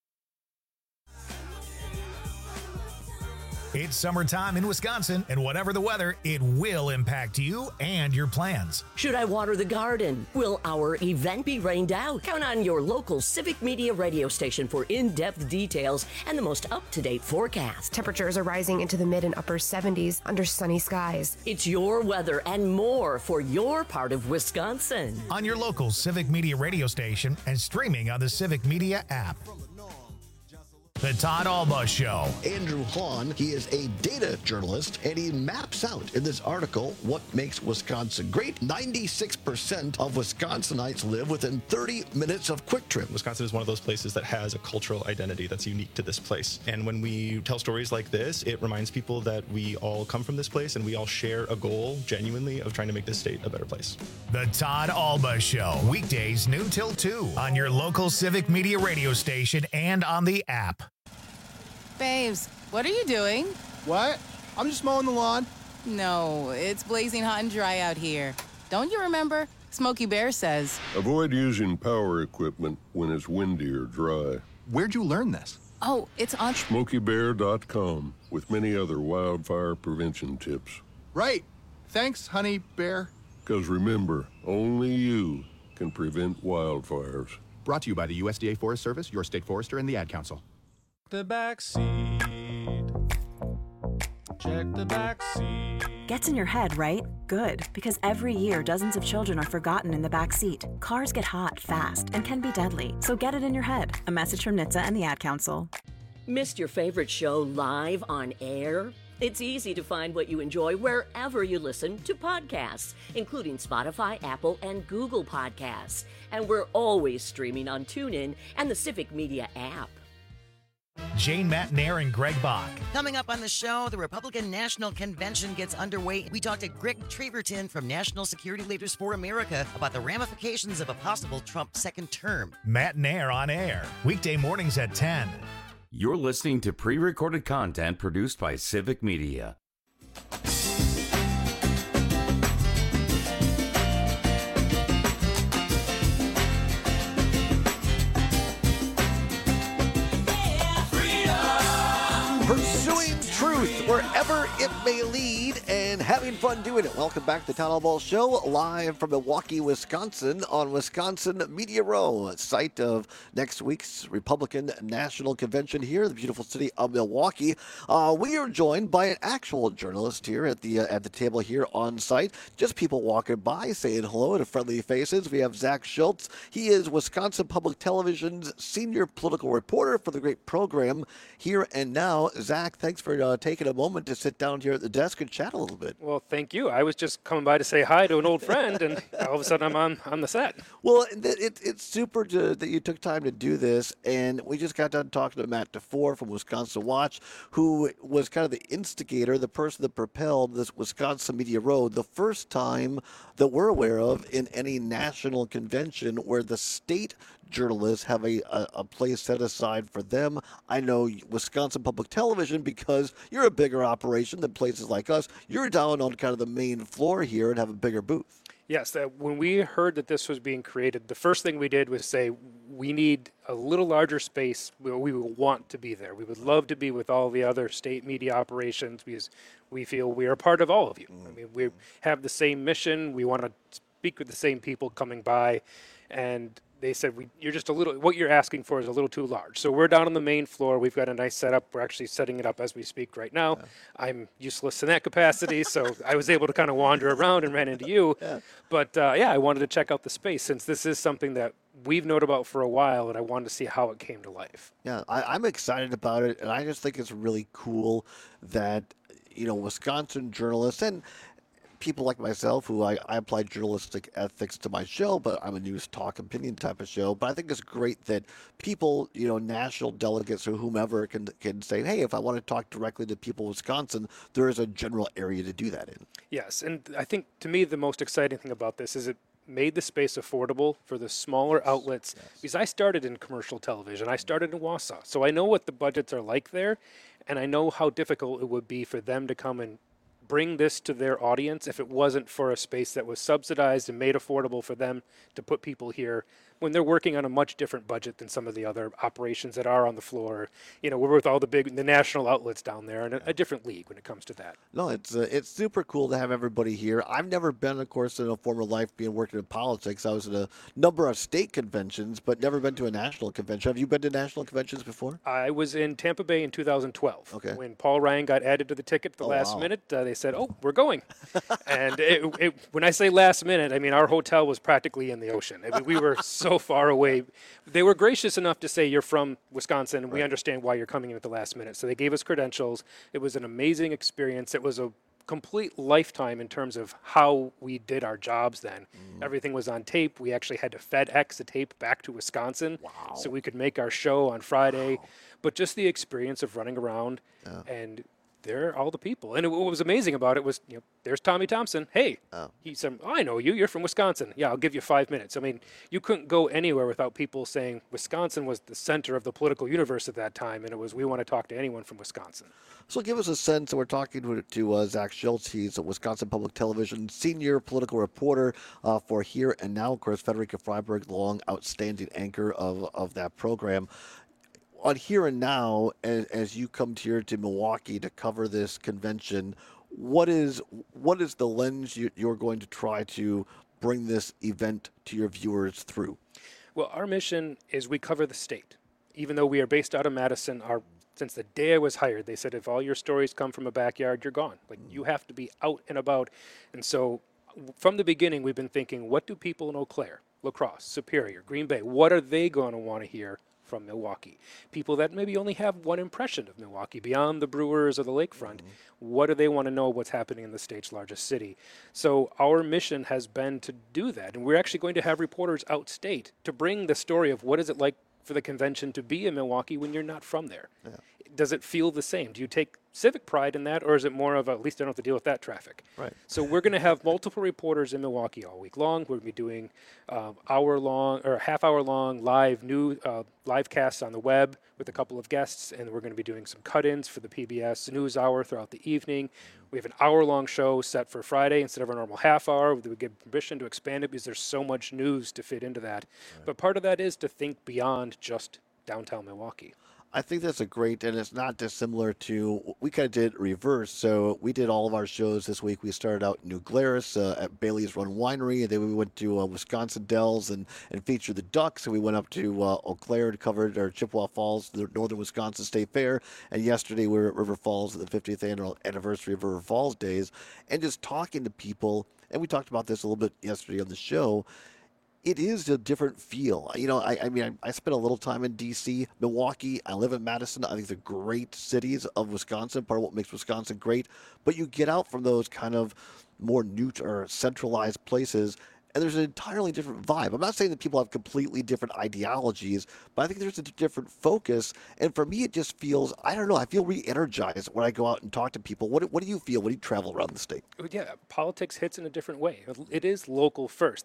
It's summertime in Wisconsin, and whatever the weather, it will impact you and your plans. Should I water the garden? Will our event be rained out? Count on your local Civic Media radio station for in-depth details and the most up-to-date forecast. Temperatures are rising into the mid and upper 70s under sunny skies. It's your weather and more for your part of Wisconsin. On your local Civic Media radio station and streaming on the Civic Media app. The Todd Alba Show. Andrew Hahn, he is a data journalist, and he maps out in this article what makes Wisconsin great. 96% of Wisconsinites live within 30 minutes of Quick Trip. Wisconsin is one of those places that has a cultural identity that's unique to this place. And when we tell stories like this, it reminds people that we all come from this place and we all share a goal, genuinely, of trying to make this state a better place. The Todd Alba Show. Weekdays noon till 2 on your local Civic Media radio station and on the app. Babes, what are you doing? What? I'm just mowing the lawn. No, it's blazing hot and dry out here. Don't you remember? Smokey Bear says. Avoid using power equipment when it's windy or dry. Where'd you learn this? Oh, it's on SmokeyBear.com with many other wildfire prevention tips. Right. Thanks, Honey Bear. Because remember, only you can prevent wildfires. Brought to you by the USDA Forest Service, your state forester, and the Ad Council. The back seat. check the back seat. Gets in your head, right? Good, because every year dozens of children are forgotten in the back seat. Cars get hot fast and can be deadly, so get it in your head. A message from NHTSA and the Ad Council. Missed your favorite show live on air? It's easy to find what you enjoy wherever you listen to podcasts, including Spotify, Apple, and Google Podcasts. And we're always streaming on TuneIn and the Civic Media app. Jane Matnair and Greg Bach. Coming up on the show, the Republican National Convention gets underway. We talked to Greg Treverton from National Security Leaders for America about the ramifications of a possible Trump second term. Matnair on air, weekday mornings at 10. You're listening to pre-recorded content produced by Civic Media. Pursuing truth wherever it may lead and having fun doing it. Welcome back to the Town Hall Ball Show, live from Milwaukee, Wisconsin on Wisconsin Media Row, site of next week's Republican National Convention here in the beautiful city of Milwaukee. We are joined by an actual journalist here at the table here on site. Just people walking by saying hello to friendly faces. We have Zach Schultz. He is Wisconsin Public Television's senior political reporter for the great program Here and Now. Zach, thanks for taking a moment to sit down here at the desk and chat a little bit. Well, thank you. I was just coming by to say hi to an old friend, and all of a sudden I'm on the set. Well, it's super that you took time to do this, and we just got done talking to Matt DeFore from Wisconsin Watch, who was kind of the instigator, the person that propelled this Wisconsin Media Row, the first time that we're aware of in any national convention where the state journalists have a place set aside for them. I know Wisconsin Public Television, because you're a bigger operation than places like us, you're down on kind of the main floor here and have a bigger booth. Yes, when we heard that this was being created, the first thing we did was say, we need a little larger space. We would want to be there. We would love to be with all the other state media operations because we feel we are part of all of you. I mean, we have the same mission. We want to speak with the same people coming by, and they said, you're just what you're asking for is a little too large. So we're down on the main floor. We've got a nice setup. We're actually setting it up as we speak right now. Yeah. I'm useless in that capacity, so I was able to kind of wander around and ran into you. Yeah. But I wanted to check out the space since this is something that we've known about for a while, and I wanted to see how it came to life. Yeah, I'm excited about it, and I just think it's really cool that, Wisconsin journalists and people like myself, who I apply journalistic ethics to my show, but I'm a news talk opinion type of show. But I think it's great that people, national delegates or whomever can say, hey, if I want to talk directly to people in Wisconsin, there is a general area to do that in. Yes, and I think to me the most exciting thing about this is it made the space affordable for the smaller outlets. Yes. Because I started in commercial television. I started in Wausau. So I know what the budgets are like there, and I know how difficult it would be for them to come and bring this to their audience if it wasn't for a space that was subsidized and made affordable for them to put people here when they're working on a much different budget than some of the other operations that are on the floor. We're with all the national outlets down there and a different league when it comes to that. No, it's super cool to have everybody here. I've never been, of course, in a former life working in politics. I was at a number of state conventions, but never been to a national convention. Have you been to national conventions before? I was in Tampa Bay in 2012. Okay. When Paul Ryan got added to the ticket at the last minute, they said, we're going. And when I say last minute, I mean, our hotel was practically in the ocean. I mean, we were so far away. They were gracious enough to say, you're from Wisconsin, and we understand why you're coming in at the last minute. So they gave us credentials. It was an amazing experience. It was a complete lifetime in terms of how we did our jobs then. Everything was on tape. We actually had to FedEx the tape back to Wisconsin so we could make our show on Friday. But just the experience of running around and there are all the people. And what was amazing about it was, there's Tommy Thompson. Hey, he said, I know you. You're from Wisconsin. Yeah, I'll give you 5 minutes. I mean, you couldn't go anywhere without people saying Wisconsin was the center of the political universe at that time, and it was, we want to talk to anyone from Wisconsin. So give us a sense. We're talking to Zach Schultz. He's a Wisconsin Public Television senior political reporter for Here and Now. Of course, Frederica Freiberg, the long outstanding anchor of that program. On Here and Now, as you come here to Milwaukee to cover this convention, what is the lens you're going to try to bring this event to your viewers through? Well, our mission is we cover the state. Even though we are based out of Madison, our Since the day I was hired, they said, if all your stories come from a backyard, you're gone. Like, you have to be out and about. And so from the beginning, we've been thinking, what do people in Eau Claire, La Crosse, Superior, Green Bay, what are they going to want to hear from Milwaukee? People that maybe only have one impression of Milwaukee beyond the Brewers or the lakefront. What do they want to know what's happening in the state's largest city? So our mission has been to do that. And we're actually going to have reporters outstate to bring the story of what is it like for the convention to be in Milwaukee when you're not from there. Yeah. Does it feel the same? Do you take civic pride in that, or is it more of at least I don't have to deal with that traffic? Right. So we're going to have multiple reporters in Milwaukee all week long. We're going to be doing hour-long or half-hour-long live casts on the web with a couple of guests, and we're going to be doing some cut-ins for the PBS NewsHour throughout the evening. We have an hour-long show set for Friday instead of our normal half hour. We give permission to expand it because there's so much news to fit into that. Right. But part of that is to think beyond just downtown Milwaukee. I think that's a great, and it's not dissimilar to, we kind of did reverse. So we did all of our shows this week. We started out in New Glarus at Bailey's Run Winery, and then we went to Wisconsin Dells and featured the Ducks, and we went up to Eau Claire and covered our Chippewa Falls, the Northern Wisconsin State Fair, and yesterday we were at River Falls at the 50th anniversary of River Falls Days, and just talking to people, and we talked about this a little bit yesterday on the show. It is a different feel. You know, I mean, I spent a little time in D.C., Milwaukee. I live in Madison. I think they're great cities of Wisconsin, part of what makes Wisconsin great. But you get out from those kind of more or centralized places, and there's an entirely different vibe. I'm not saying that people have completely different ideologies, but I think there's a different focus. And for me, it just feels, I don't know, I feel re-energized when I go out and talk to people. What do you feel when you travel around the state? Yeah, politics hits in a different way. It is local first.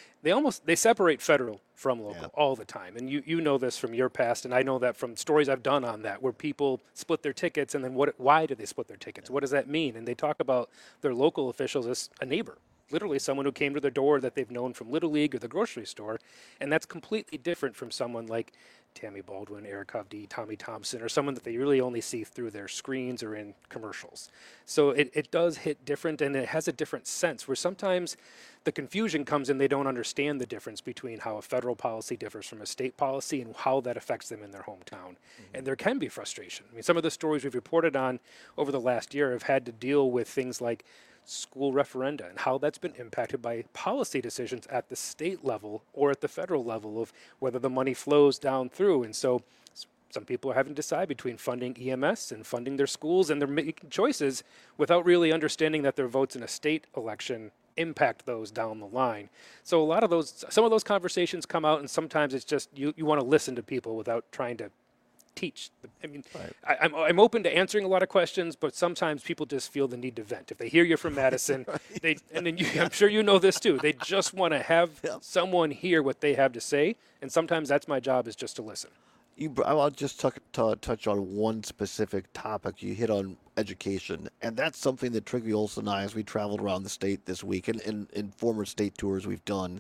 They separate federal from local all the time. And you know this from your past, and I know that from stories I've done on that, where people split their tickets, and then why do they split their tickets? What does that mean? And they talk about their local officials as a neighbor. Literally someone who came to their door that they've known from Little League or the grocery store. And that's completely different from someone like Tammy Baldwin, Eric Hovde, Tommy Thompson, or someone that they really only see through their screens or in commercials. So it does hit different, and it has a different sense, where sometimes the confusion comes in, they don't understand the difference between how a federal policy differs from a state policy and how that affects them in their hometown. And there can be frustration. I mean, some of the stories we've reported on over the last year have had to deal with things like school referenda and how that's been impacted by policy decisions at the state level or at the federal level of whether the money flows down through. And so some people are having to decide between funding EMS and funding their schools, and they're making choices without really understanding that their votes in a state election impact those down the line. So some of those conversations come out, and sometimes it's just you want to listen to people without trying to teach. I mean, right. I'm open to answering a lot of questions, but sometimes people just feel the need to vent. If they hear you from Madison, right. I'm sure you know this too, they just want to have someone hear what they have to say, and sometimes that's my job, is just to listen. I'll just touch on one specific topic. You hit on education, and that's something that Trygve Olsen and I, as we traveled around the state this week, and in former state tours we've done,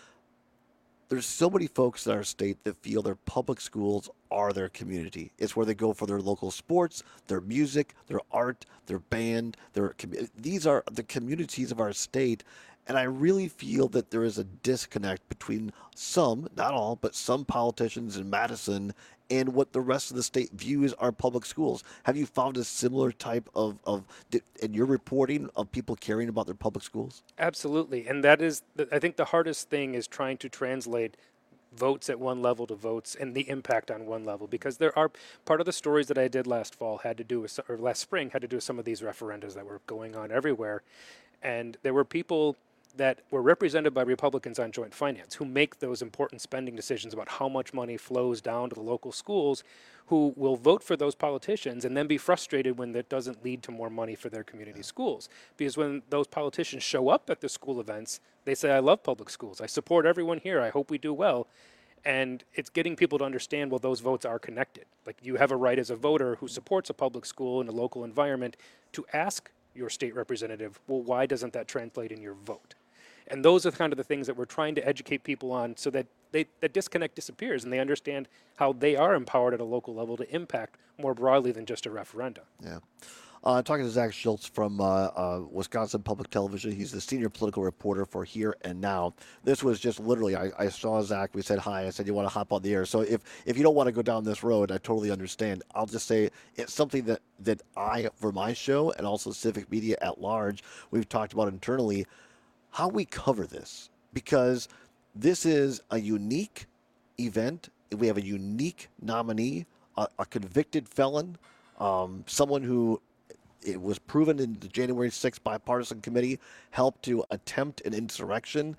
there's so many folks in our state that feel their public schools are their community. It's where they go for their local sports, their music, their art, their band. These are the communities of our state. And I really feel that there is a disconnect between some, not all, but some politicians in Madison and what the rest of the state views our public schools. Have you found a similar type in your reporting of people caring about their public schools? Absolutely. And that is, I think the hardest thing is trying to translate votes at one level to votes and the impact on one level, because there are part of the stories that I did last spring had to do with some of these referendums that were going on everywhere. And there were people that were represented by Republicans on Joint Finance who make those important spending decisions about how much money flows down to the local schools, who will vote for those politicians and then be frustrated when that doesn't lead to more money for their community schools. Because when those politicians show up at the school events, they say, I love public schools. I support everyone here. I hope we do well. And it's getting people to understand, well, those votes are connected. Like, you have a right as a voter who supports a public school in a local environment to ask your state representative, well, why doesn't that translate in your vote? And those are kind of the things that we're trying to educate people on, so that that disconnect disappears and they understand how they are empowered at a local level to impact more broadly than just a referendum. Yeah. Talking to Zach Schultz from Wisconsin Public Television. He's the senior political reporter for Here and Now. This was just literally, I saw Zach. We said hi. I said, you want to hop on the air? So if you don't want to go down this road, I totally understand. I'll just say it's something that I, for my show and also Civic Media at large, we've talked about internally, how we cover this. Because this is a unique event. We have a unique nominee, a convicted felon, someone who it was proven in the January 6th bipartisan committee helped to attempt an insurrection.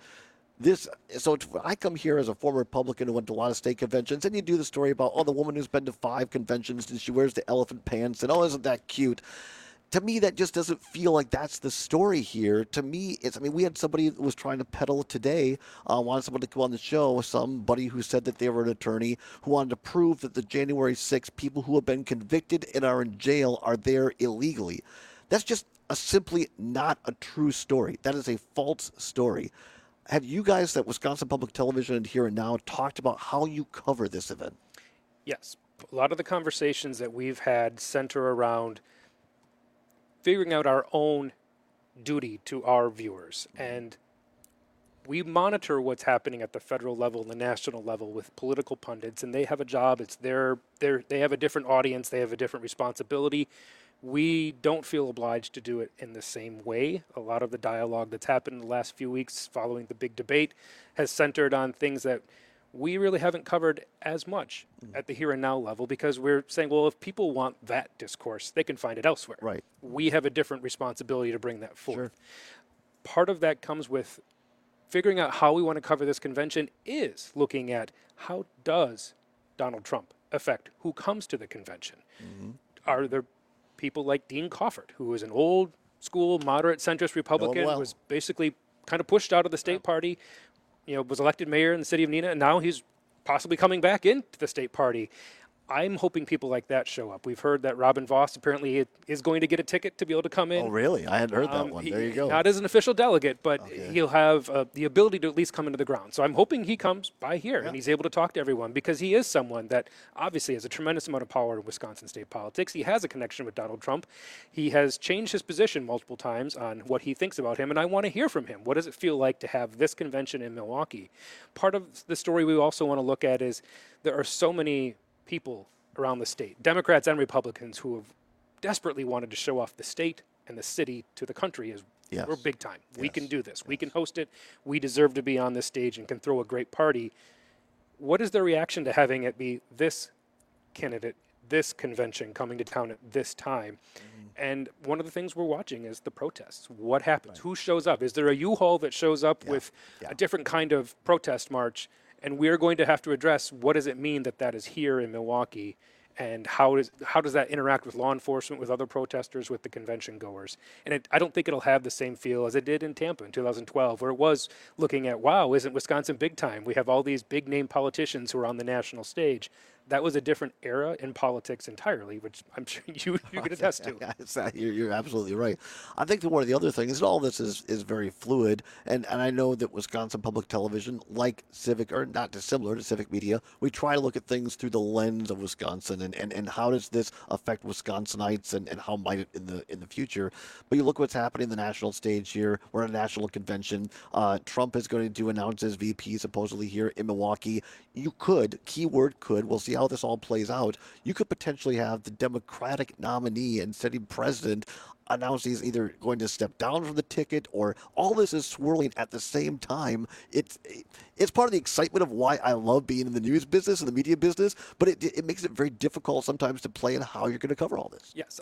So I come here as a former Republican who went to a lot of state conventions, and you do the story about, the woman who's been to 5 conventions and she wears the elephant pants, and isn't that cute? To me, that just doesn't feel like that's the story here. To me, we had somebody that was trying to peddle today, wanted someone to come on the show, somebody who said that they were an attorney, who wanted to prove that the January 6th people who have been convicted and are in jail are there illegally. That's just simply not a true story. That is a false story. Have you guys at Wisconsin Public Television and Here and Now talked about how you cover this event? Yes. A lot of the conversations that we've had center around figuring out our own duty to our viewers. And we monitor what's happening at the federal level and the national level with political pundits, and they have a job. It's they have a different audience. They have a different responsibility. We don't feel obliged to do it in the same way. A lot of the dialogue that's happened in the last few weeks following the big debate has centered on things that we really haven't covered as much at the Here and Now level, because we're saying, well, if people want that discourse, they can find it elsewhere. Right. We have a different responsibility to bring that forth. Sure. Part of that comes with figuring out how we want to cover this convention is looking at how does Donald Trump affect who comes to the convention. Mm-hmm. Are there people like Dean Coffert, who is an old school, moderate, centrist Republican, was basically kind of pushed out of the state party, was elected mayor in the city of Neenah, and now he's possibly coming back into the state party. I'm hoping people like that show up. We've heard that Robin Voss apparently is going to get a ticket to be able to come in. Oh, really? I hadn't heard that one. There you go. Not as an official delegate, but he'll have the ability to at least come into the ground. So I'm hoping he comes by here and he's able to talk to everyone, because he is someone that obviously has a tremendous amount of power in Wisconsin state politics. He has a connection with Donald Trump. He has changed his position multiple times on what he thinks about him, and I want to hear from him. What does it feel like to have this convention in Milwaukee? Part of the story we also want to look at is there are so many people around the state, Democrats and Republicans, who have desperately wanted to show off the state and the city to the country as we're big time. We can do this. We can host it. We deserve to be on this stage and can throw a great party. What is their reaction to having it be this candidate, this convention coming to town at this time? And one of the things we're watching is the protests. What happens? Who shows up? Is there a U-Haul that shows up with a different kind of protest march? And we're going to have to address, what does it mean that is here in Milwaukee, and how does that interact with law enforcement, with other protesters, with the convention goers? And I don't think it'll have the same feel as it did in Tampa in 2012, where it was looking at, wow, isn't Wisconsin big time? We have all these big name politicians who are on the national stage. That was a different era in politics entirely, which I'm sure you can attest to. You're absolutely right. I think that one of the other things, and all this is very fluid, and I know that Wisconsin Public Television, like Civic, or not dissimilar to Civic Media, we try to look at things through the lens of Wisconsin, and how does this affect Wisconsinites, and how might it in the future. But you look what's happening in the national stage here. We're at a national convention. Trump is going to announce his VP supposedly here in Milwaukee. You could, keyword could, we'll see how this all plays out, you could potentially have the Democratic nominee and sitting president announce he's either going to step down from the ticket, or all this is swirling at the same time. It's part of the excitement of why I love being in the news business and the media business, but it makes it very difficult sometimes to plan how you're going to cover all this. Yes,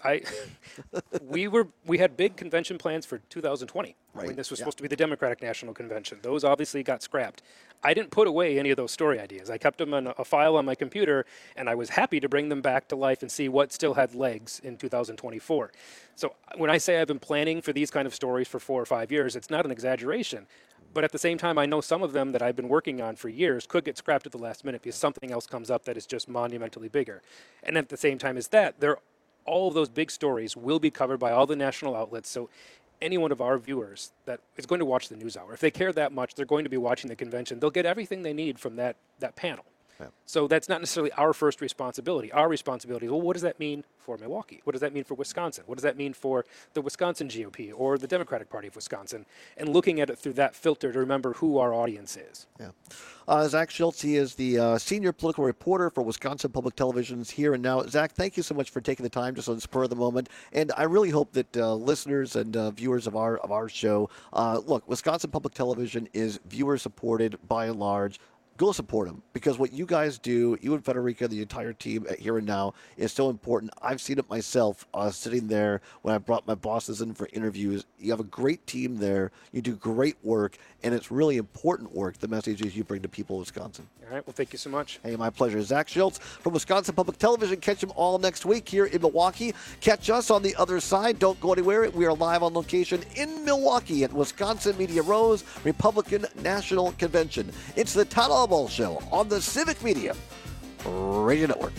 we had big convention plans for 2020. Right. I mean, this was supposed to be the Democratic National Convention. Those obviously got scrapped. I didn't put away any of those story ideas. I kept them in a file on my computer, and I was happy to bring them back to life and see what still had legs in 2024. So when I say I've been planning for these kind of stories for 4 or 5 years, it's not an exaggeration. But at the same time, I know some of them that I've been working on for years could get scrapped at the last minute because something else comes up that is just monumentally bigger. And at the same time as that, all of those big stories will be covered by all the national outlets. So any one of our viewers that is going to watch the NewsHour, if they care that much, they're going to be watching the convention. They'll get everything they need from that panel. So that's not necessarily our first responsibility. Our responsibility is, well, what does that mean for Milwaukee? What does that mean for Wisconsin? What does that mean for the Wisconsin GOP or the Democratic Party of Wisconsin? And looking at it through that filter to remember who our audience is. Zach Schultz, he is the senior political reporter for Wisconsin Public Television's Here and Now. Zach, thank you so much for taking the time just on the spur of the moment. And I really hope that listeners and viewers of our show, look, Wisconsin Public Television is viewer supported by and large. Go support them, because what you guys do, you and Federica, the entire team at Here and Now, is so important. I've seen it myself sitting there when I brought my bosses in for interviews. You have a great team there. You do great work, and it's really important work, the messages you bring to people of Wisconsin. All right. Well, thank you so much. Hey, my pleasure. Zach Schultz from Wisconsin Public Television. Catch him all next week here in Milwaukee. Catch us on the other side. Don't go anywhere. We are live on location in Milwaukee at Wisconsin Media Row's Republican National Convention. It's the Todd Albaugh Show on the Civic Media Radio Network.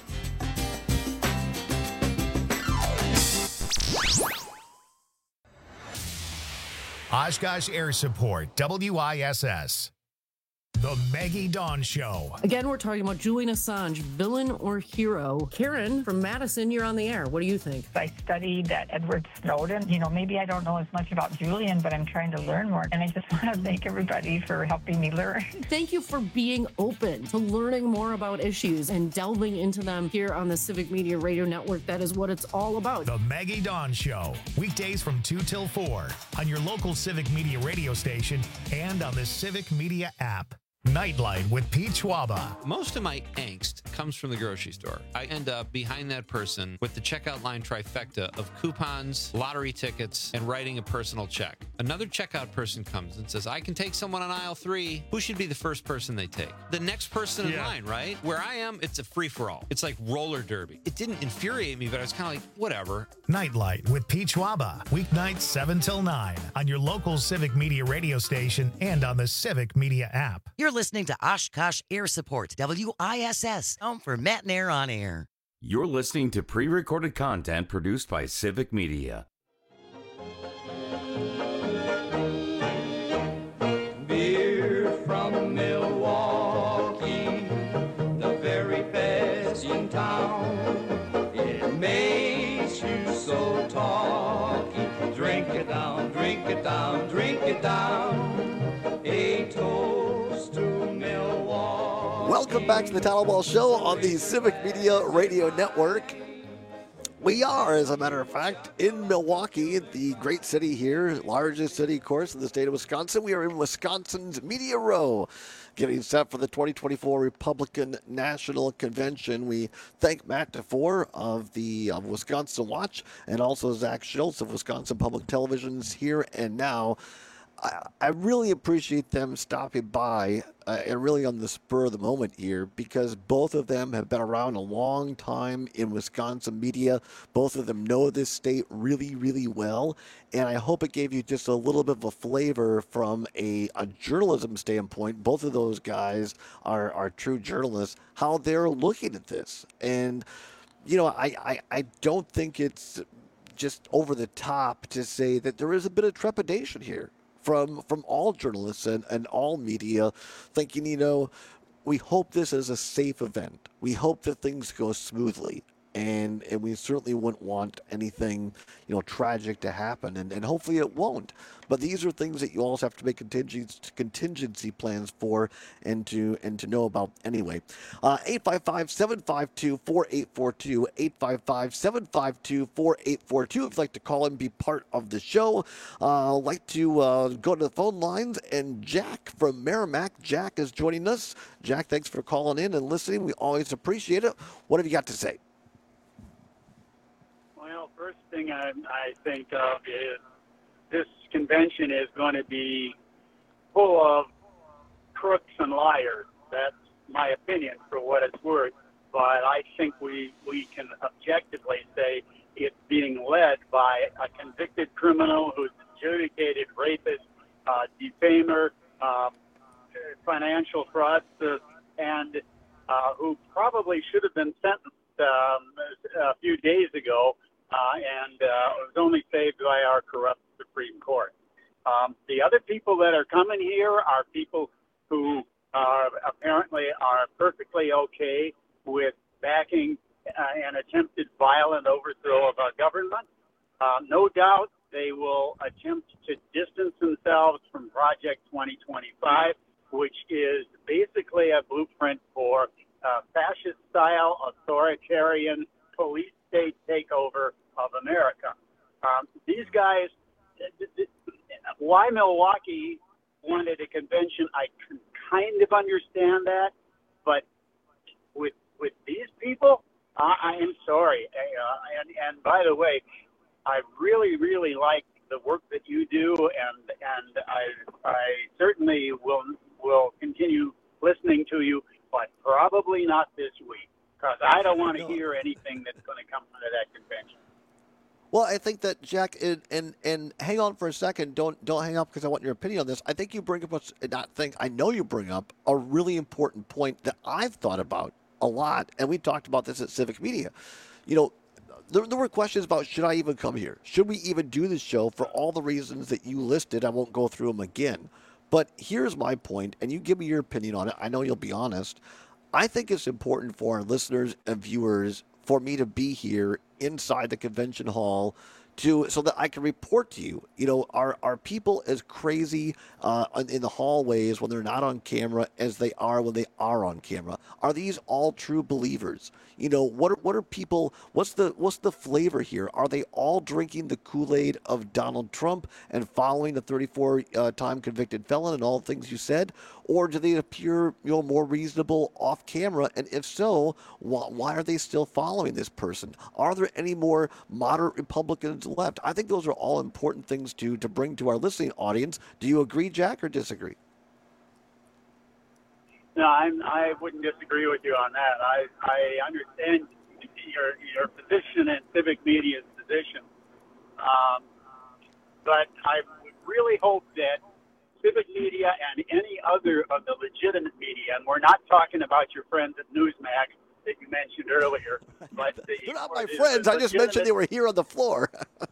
Oshkosh Air Support, WISS. The Maggie Dawn Show. Again, we're talking about Julian Assange, villain or hero. Karen from Madison, you're on the air. What do you think? I studied Edward Snowden. Maybe I don't know as much about Julian, but I'm trying to learn more. And I just want to thank everybody for helping me learn. Thank you for being open to learning more about issues and delving into them here on the Civic Media Radio Network. That is what it's all about. The Maggie Dawn Show. Weekdays from 2 till 4 on your local Civic Media radio station and on the Civic Media app. Nightlight with Pete Schwaba. Most of my angst comes from the grocery store. I end up behind that person with the checkout line trifecta of coupons, lottery tickets, and writing a personal check. Another checkout person comes and says, I can take someone on aisle 3. Who should be the first person they take? The next person in line, right? Where I am, it's a free-for-all. It's like roller derby. It didn't infuriate me, but I was kind of like, whatever. Nightlight with Pete Schwaba. Weeknights 7 till 9 on your local Civic Media radio station and on the Civic Media app. You're listening to Oshkosh Air Support, WISS, home for Matt and Air on Air. You're listening to pre-recorded content produced by Civic Media. Beer from Milwaukee, the very best in town. It makes you so talky. Drink it down, drink it down, drink it down. A toast to Milwaukee. Welcome back to the Todd Albaugh Show on the Civic Media Radio Network. We are, as a matter of fact, in Milwaukee, the great city here, largest city, of course, in the state of Wisconsin. We are in Wisconsin's Media Row, getting set for the 2024 Republican National Convention. We thank Matt DeFore of the Wisconsin Watch and also Zach Schultz of Wisconsin Public Television's Here and Now. I really appreciate them stopping by and really on the spur of the moment here, because both of them have been around a long time in Wisconsin media. Both of them know this state really, really well. And I hope it gave you just a little bit of a flavor from a journalism standpoint. Both of those guys are true journalists, how they're looking at this. And, I don't think it's just over the top to say that there is a bit of trepidation here from all journalists and all media, thinking, we hope this is a safe event. We hope that things go smoothly. And we certainly wouldn't want anything, tragic to happen, and hopefully it won't. But these are things that you also have to make contingency plans for and to know about anyway. 855-752-4842, 855-752-4842. If you'd like to call and be part of the show, like to go to the phone lines. And Jack from Merrimack, Jack is joining us. Jack, thanks for calling in and listening. We always appreciate it. What have you got to say? Well, first thing I think of is this convention is going to be full of crooks and liars. That's my opinion, for what it's worth. But I think we can objectively say it's being led by a convicted criminal who's adjudicated rapist, defamer, financial fraudster, and who probably should have been sentenced a few days ago, and was only saved by our corrupt Supreme Court. The other people that are coming here are people who apparently are perfectly okay with backing an attempted violent overthrow of our government. No doubt they will attempt to distance themselves from Project 2025, which is basically a blueprint for fascist-style authoritarian police state takeover of America. These guys, why Milwaukee wanted a convention, I can kind of understand that, but with these people, I am sorry. And by the way, I really, really like the work that you do, and I certainly will continue listening to you, but probably not this week, because I don't want to hear anything that's going to come out of that convention. Well, I think that, Jack, and hang on for a second. Don't hang up, because I want your opinion on this. I think you bring up I know you bring up a really important point that I've thought about a lot, and we talked about this at Civic Media. You know, there were questions about, should I even come here? Should we even do this show for all the reasons that you listed? I won't go through them again. But here's my point, and you give me your opinion on it. I know you'll be honest. I think it's important for our listeners and viewers for me to be here inside the convention hall so that I can report to you. You know, are people as crazy in the hallways when they're not on camera as they are when they are on camera? Are these all true believers? You know, what are people? What's the flavor here? Are they all drinking the Kool-Aid of Donald Trump and following the 34-time convicted felon and all the things you said, or do they appear, you know, more reasonable off camera? And if so, why are they still following this person? Are there any more moderate Republicans left? I think those are all important things to bring to our listening audience. Do you agree, Jack, or disagree? No, I wouldn't disagree with you on that. I understand your position and Civic Media's position, but I would really hope that Civic Media and any other of the legitimate media, and we're not talking about your friends at Newsmax that you mentioned earlier, but they're not my friends. I just mentioned they were here on the floor.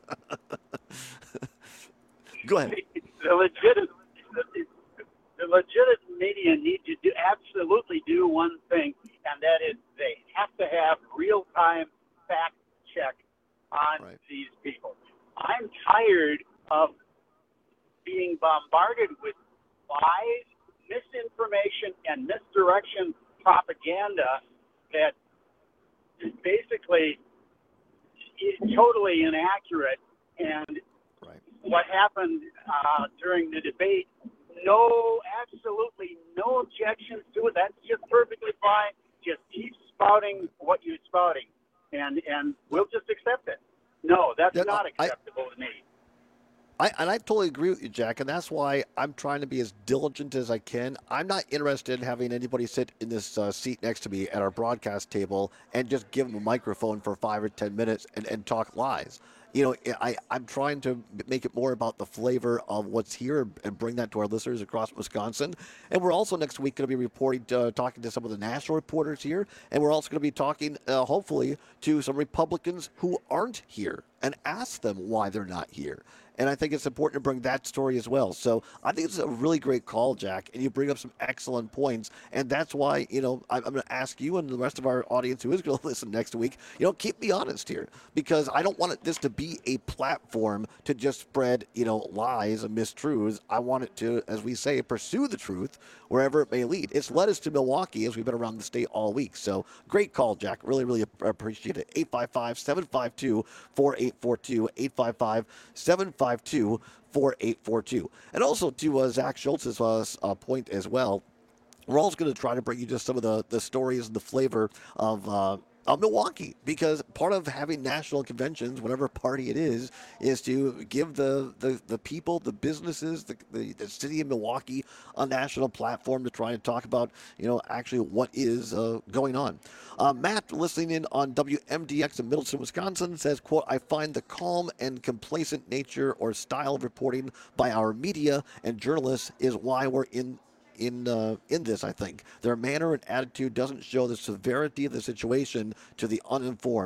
Go ahead. The legitimate media need to absolutely do one thing, and that is they have to have real-time fact check on these people. I'm tired of being bombarded with lies, misinformation, and misdirection propaganda that is basically totally inaccurate. And what happened during the debate, absolutely no objections to it. That's just perfectly fine. Just keep spouting what you're spouting, and we'll just accept it. No, that's not acceptable to me. I totally agree with you, Jack, and that's why I'm trying to be as diligent as I can. I'm not interested in having anybody sit in this seat next to me at our broadcast table and just give them a microphone for 5 or 10 minutes and talk lies. You know, I'm trying to make it more about the flavor of what's here and bring that to our listeners across Wisconsin. And we're also next week going to be reporting, talking to some of the national reporters here. And we're also going to be talking, hopefully, to some Republicans who aren't here and ask them why they're not here. And I think it's important to bring that story as well. So I think it's a really great call, Jack, and you bring up some excellent points. And that's why, you know, I'm going to ask you and the rest of our audience who is going to listen next week, you know, keep me honest here, because I don't want this to be a platform to just spread, you know, lies and mistruths. I want it to, as we say, pursue the truth wherever it may lead. It's led us to Milwaukee as we've been around the state all week. So great call, Jack. Really, really appreciate it. 855-752-4842, 855-752-4842. And also to Zach Schultz's point as well, we're also going to try to bring you just some of the stories and the flavor of Milwaukee, because part of having national conventions, whatever party it is to give the people, the businesses, the city of Milwaukee a national platform to try and talk about, you know, actually what is going on. Matt, listening in on WMDX in Middleton, Wisconsin, says, quote, I find the calm and complacent nature or style of reporting by our media and journalists is why we're in this. I think their manner and attitude doesn't show the severity of the situation to the uninformed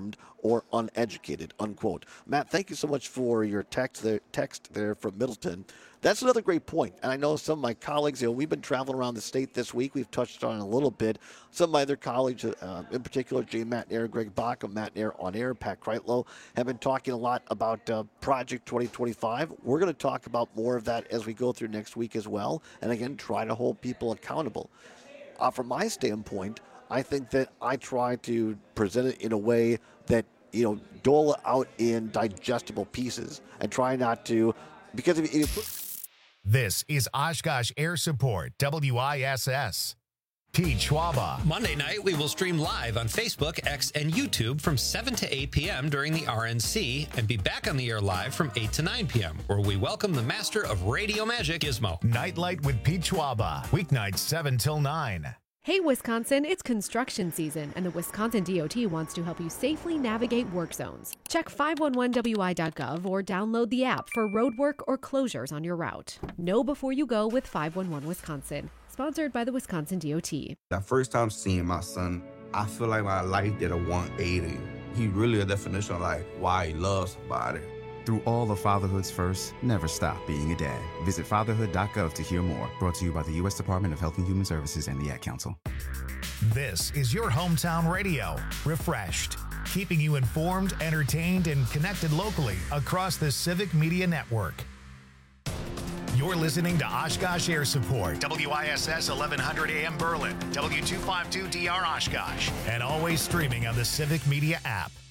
or uneducated, unquote. Matt, thank you so much for your text there from Middleton. That's another great point. And I know some of my colleagues, we've been traveling around the state this week. We've touched on it a little bit. Some of my other colleagues, in particular, Jay McNair, Greg Bach of McNair On Air, Pat Kreitlow, have been talking a lot about Project 2025. We're going to talk about more of that as we go through next week as well. And again, try to hold people accountable. From my standpoint, I think that I try to present it in a way that, dole it out in digestible pieces and try not to, because if you put... This is Oshkosh Air Support, WISS. Pete Schwaba. Monday night, we will stream live on Facebook, X, and YouTube from 7 to 8 p.m. during the RNC and be back on the air live from 8 to 9 p.m., where we welcome the master of radio magic, Gizmo. Nightlight with Pete Schwaba, weeknights 7 till 9. Hey, Wisconsin, it's construction season, and the Wisconsin DOT wants to help you safely navigate work zones. Check 511wi.gov or download the app for roadwork or closures on your route. Know before you go with 511 Wisconsin. Sponsored by the Wisconsin DOT. That first time seeing my son, I feel like my life did a 180. He really a definition of like why he loves somebody. Through all of Fatherhood's first, never stop being a dad. Visit fatherhood.gov to hear more. Brought to you by the U.S. Department of Health and Human Services and the Ad Council. This is your hometown radio, refreshed, keeping you informed, entertained, and connected locally across the Civic Media Network. You're listening to Oshkosh Air Support, WISS 1100 AM Berlin, W252DR Oshkosh, and always streaming on the Civic Media app.